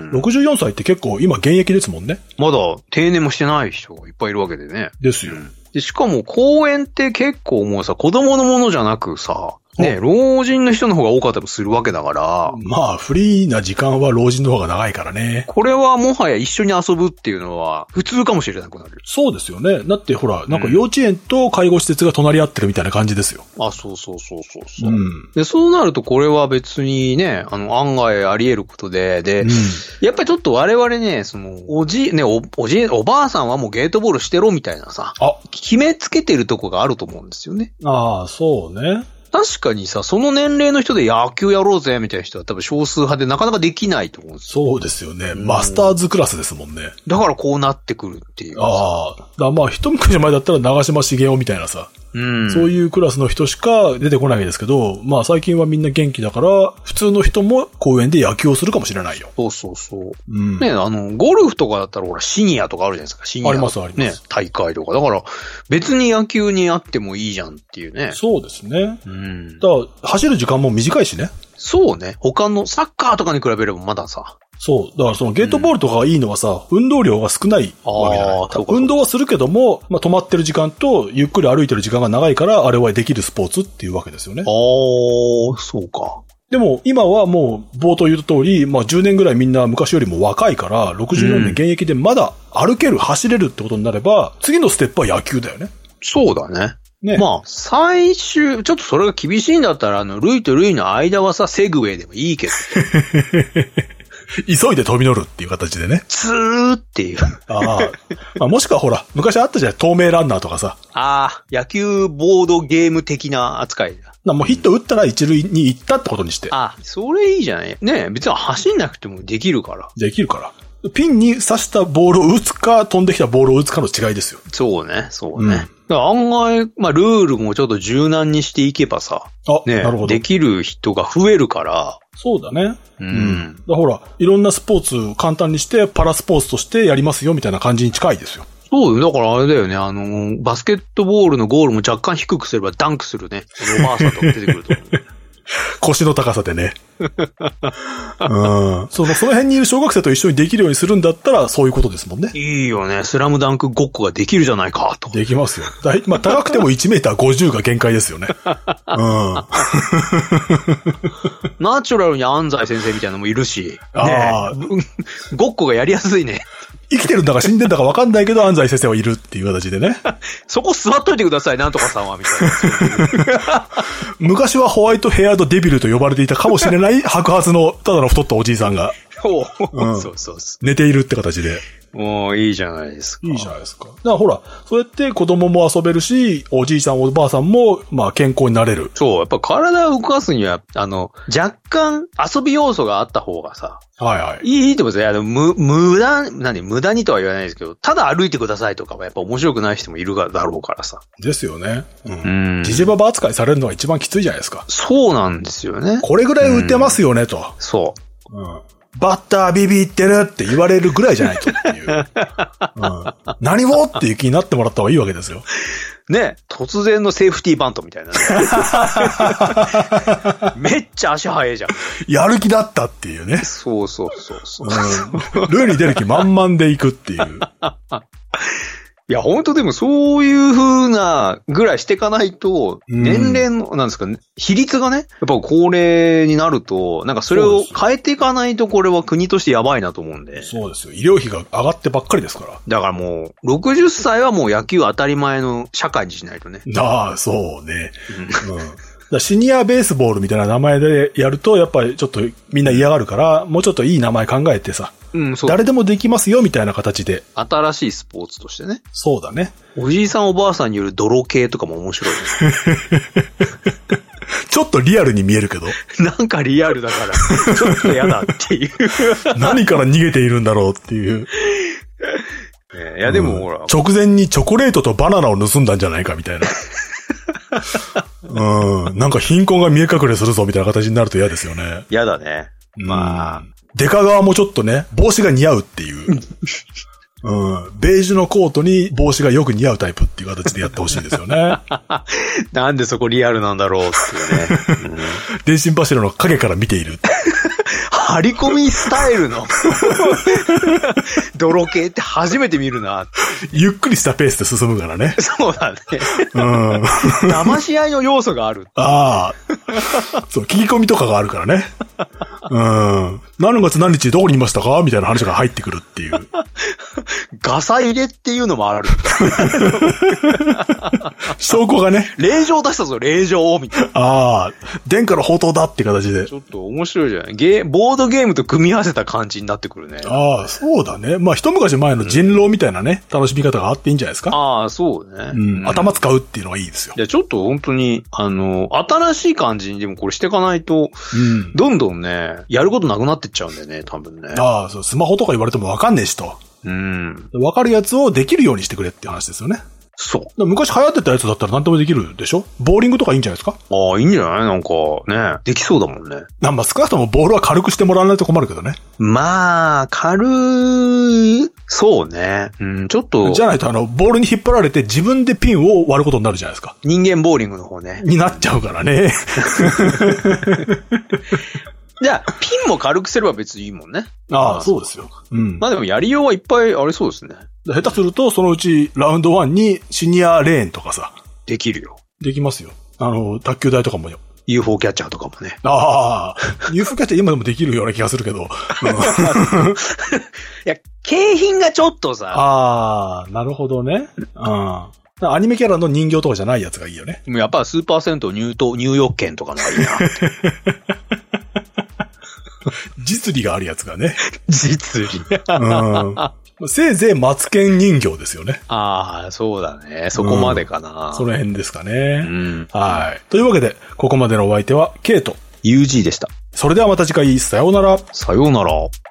S1: ろくじゅうよんさいって結構今現役ですもんね。
S2: まだ定年もしてない人がいっぱいいるわけでね。
S1: ですよ。
S2: うん、でしかも公園って結構もうさ、子供のものじゃなくさ、ね、老人の人の方が多かったりするわけだから。
S1: まあ、フリーな時間は老人の方が長いからね。
S2: これはもはや一緒に遊ぶっていうのは普通かもしれなくなる。
S1: そうですよね。だってほら、なんか幼稚園と介護施設が隣り合ってるみたいな感じですよ。
S2: あ、そうそうそうそうそう、うん。で、そうなるとこれは別にね、あの、案外あり得ることで、で、うん、やっぱりちょっと我々ね、その、おじ、ね、お、おじ、おばあさんはもうゲートボールしてろみたいなさ、あ、決めつけてるとこがあると思うんですよね。
S1: ああ、そうね。
S2: 確かにさ、その年齢の人で野球やろうぜみたいな人は多分少数派でなかなかできないと思うんですよ。
S1: そうですよね。うん、マスターズクラスですもんね。
S2: だからこうなってくるっていう。
S1: ああ。だからまあ一昔前だったら長嶋茂雄みたいなさ。うん、そういうクラスの人しか出てこないですけど、まあ最近はみんな元気だから、普通の人も公園で野球をするかもしれないよ。
S2: そうそうそう。うん、ね、あの、ゴルフとかだったらほらシニアとかあるじゃないですか。シニア。
S1: ありますあります。
S2: ね、大会とか。だから別に野球にあってもいいじゃんっていうね。
S1: そうですね。うん。だから走る時間も短いしね。
S2: そうね。他のサッカーとかに比べればまださ。
S1: そう。だからそのゲートボールとかがいいのはさ、うん、運動量が少ないわけじゃない。運動はするけども、まあ、止まってる時間とゆっくり歩いてる時間が長いから、あれはできるスポーツっていうわけですよね。
S2: ああ、そうか。
S1: でも今はもう冒頭言った通り、まあじゅうねんぐらいみんな昔よりも若いから、ろくじゅうよねん現役でまだ歩ける、走れるってことになれば、次のステップは野球だよね。
S2: そうだね。ね、まあ、最終、ちょっとそれが厳しいんだったら、あの、塁と塁の間はさ、セグウェイでもいいけど。
S1: 急いで飛び乗るっていう形でね。
S2: ツーっていう。
S1: ああ。まあ、もしくはほら、昔あったじゃん、透明ランナーとかさ。
S2: ああ、野球ボードゲーム的な扱いだ。
S1: なもうヒット打ったら一塁に行ったってことにして。
S2: ああ、それいいじゃない。ねえ、別に走んなくてもできるから。
S1: できるから。ピンに刺したボールを打つか、飛んできたボールを打つかの違いですよ。
S2: そうね、そうね。うん、だから案外、まあ、ルールもちょっと柔軟にしていけばさ、
S1: あ、
S2: ね、
S1: なるほど。
S2: できる人が増えるから。
S1: そうだね。
S2: うん。うん、
S1: だほら、いろんなスポーツ簡単にして、パラスポーツとしてやりますよ、みたいな感じに近いですよ。
S2: そうだからあれだよね、あの、バスケットボールのゴールも若干低くすればダンクするね。おばあさんとか出てくると思う。
S1: 腰の高さでね。うん。その、その辺にいる小学生と一緒にできるようにするんだったら、そういうことですもんね。
S2: いいよね。スラムダンクごっこができるじゃないか、と。
S1: できますよ。だいまあ、高くてもいちメーターごじゅうが限界ですよね。うん。
S2: ナチュラルに安西先生みたいなのもいるし。
S1: ああ、
S2: ね。ごっこがやりやすいね。
S1: 生きてるんだか死んでんだか分かんないけど、安西先生はいるっていう形でね。
S2: そこ座っといてください、なんとかさんは、みたいな。
S1: 昔はホワイトヘアドデビルと呼ばれていたかもしれない白髪のただの太ったおじいさんが。
S2: うん、そうそうそう。
S1: 寝ているって形で。
S2: もういいじゃないですか。
S1: いいじゃないですか。だからほら、そうやって子供も遊べるし、おじいさんおばあさんも、まあ健康になれる。
S2: そう、やっぱ体を動かすには、あの、若干遊び要素があった方がさ、
S1: はいはい。
S2: いい、いいってことですね。あの、む、無駄、何、無駄にとは言わないですけど、ただ歩いてくださいとかはやっぱ面白くない人もいるだろうからさ。
S1: ですよね。うん。うん。ジジババ扱いされるのが一番きついじゃないですか。
S2: そうなんですよね。
S1: これぐらい打てますよね、と。
S2: そう。
S1: うん。バッタービビってるって言われるぐらいじゃないとっていう。うん、何をっていう気になってもらった方がいいわけですよ。
S2: ね、突然のセーフティーバントみたいな、ね。めっちゃ足速いじゃん。
S1: やる気だったっていうね。
S2: そうそうそうそう、
S1: うん。ルーに出る気満々で行くっていう。
S2: いや、本当でもそういう風なぐらいしていかないと、年齢の、なんですかね、比率がね、やっぱ高齢になると、なんかそれを変えていかないとこれは国としてやばいなと思うんで。
S1: そうですよ。医療費が上がってばっかりですから。
S2: だからもう、ろくじゅっさいはもう野球当たり前の社会にしないとね。
S1: ああ、そうね。うんうんだシニアベースボールみたいな名前でやると、やっぱりちょっとみんな嫌がるから、もうちょっといい名前考えてさ、うん、そう誰でもできますよみたいな形で。
S2: 新しいスポーツとしてね。
S1: そうだね。
S2: おじいさんおばあさんによる泥系とかも面白いね。
S1: ちょっとリアルに見えるけど。
S2: なんかリアルだから、ちょっと嫌だっていう。
S1: 何から逃げているんだろうっていう。
S2: いやでもほら、うん、
S1: 直前にチョコレートとバナナを盗んだんじゃないかみたいな。うん。なんか貧困が見え隠れするぞみたいな形になると嫌ですよね。
S2: 嫌だね。まあ。
S1: デカ側もちょっとね、帽子が似合うっていう。 うん。ベージュのコートに帽子がよく似合うタイプっていう形でやってほしいですよね。
S2: なんでそこリアルなんだろうっていうね。うん、
S1: 電信柱の影から見ている。
S2: 張り込みスタイルの泥系って初めて見るな。
S1: ゆっくりしたペースで進むからね。
S2: そうだね。
S1: うん。
S2: 騙し合いの要素がある。
S1: ああ。そう、聞き込みとかがあるからね。うん。何月何日どこにいましたかみたいな話が入ってくるっていう。
S2: ガサ入れっていうのもある。
S1: 証拠がね。
S2: 令状出したぞ、令状みたいな。
S1: ああ。殿下の宝刀だって形で。
S2: ちょっと面白いじゃない。ゲー、ボードゲームと組み合わせた感じになってくるね。
S1: ああ、そうだね。まあ、一昔前の人狼みたいなね、うん、楽しみ方があっていいんじゃないですか。
S2: ああ、そうね。
S1: うん。うん、頭使うっていうのがいいですよ。
S2: いや、ちょっと本当に、あの、新しい感じにでもこれしていかないと、うん、どんどんね、やることなくなってっちゃうんだよね、多分ね。
S1: ああ、そう、スマホとか言われてもわかんねえしと。
S2: うん。
S1: わかるやつをできるようにしてくれっていう話ですよね。
S2: そう。
S1: 昔流行ってたやつだったら何でもできるでしょ？ボーリングとかいいんじゃないですか？
S2: ああ、いいんじゃない？なんか、ね。できそうだもんね。
S1: まあ、少なくともボールは軽くしてもらわないと困るけどね。
S2: まあ、軽い、そうね。うん、ちょっと。
S1: じゃないと、あの、ボールに引っ張られて自分でピンを割ることになるじゃないですか。
S2: 人間ボーリングの方ね。
S1: になっちゃうからね。
S2: じゃあ、ピンも軽くすれば別にいいもんね。
S1: ああ、そうですよ。うん。
S2: まあでもやりようはいっぱいありそうですね。
S1: 下手すると、そのうちラウンドワンにシニアレーンとかさ。
S2: できるよ。
S1: できますよ。あの、卓球台とかもよ。
S2: ユーフォー キャッチャーとかもね。
S1: ああ、ユーフォー キャッチャー今でもできるような気がするけど。い
S2: や、景品がちょっとさ。
S1: ああ、なるほどね。うん。アニメキャラの人形とかじゃないやつがいいよね。
S2: やっぱスーパー銭湯入湯、入浴券とかのがいいな。
S1: 実利があるやつがね。
S2: 実利。
S1: うん。せいぜいマツケン人形ですよね。
S2: ああ、そうだね。そこまでかな。
S1: うん、その辺ですかね。
S2: うん。
S1: はい。というわけで、ここまでのお相手は、ケイト。
S2: ユージー でした。
S1: それではまた次回、さようなら。
S2: さようなら。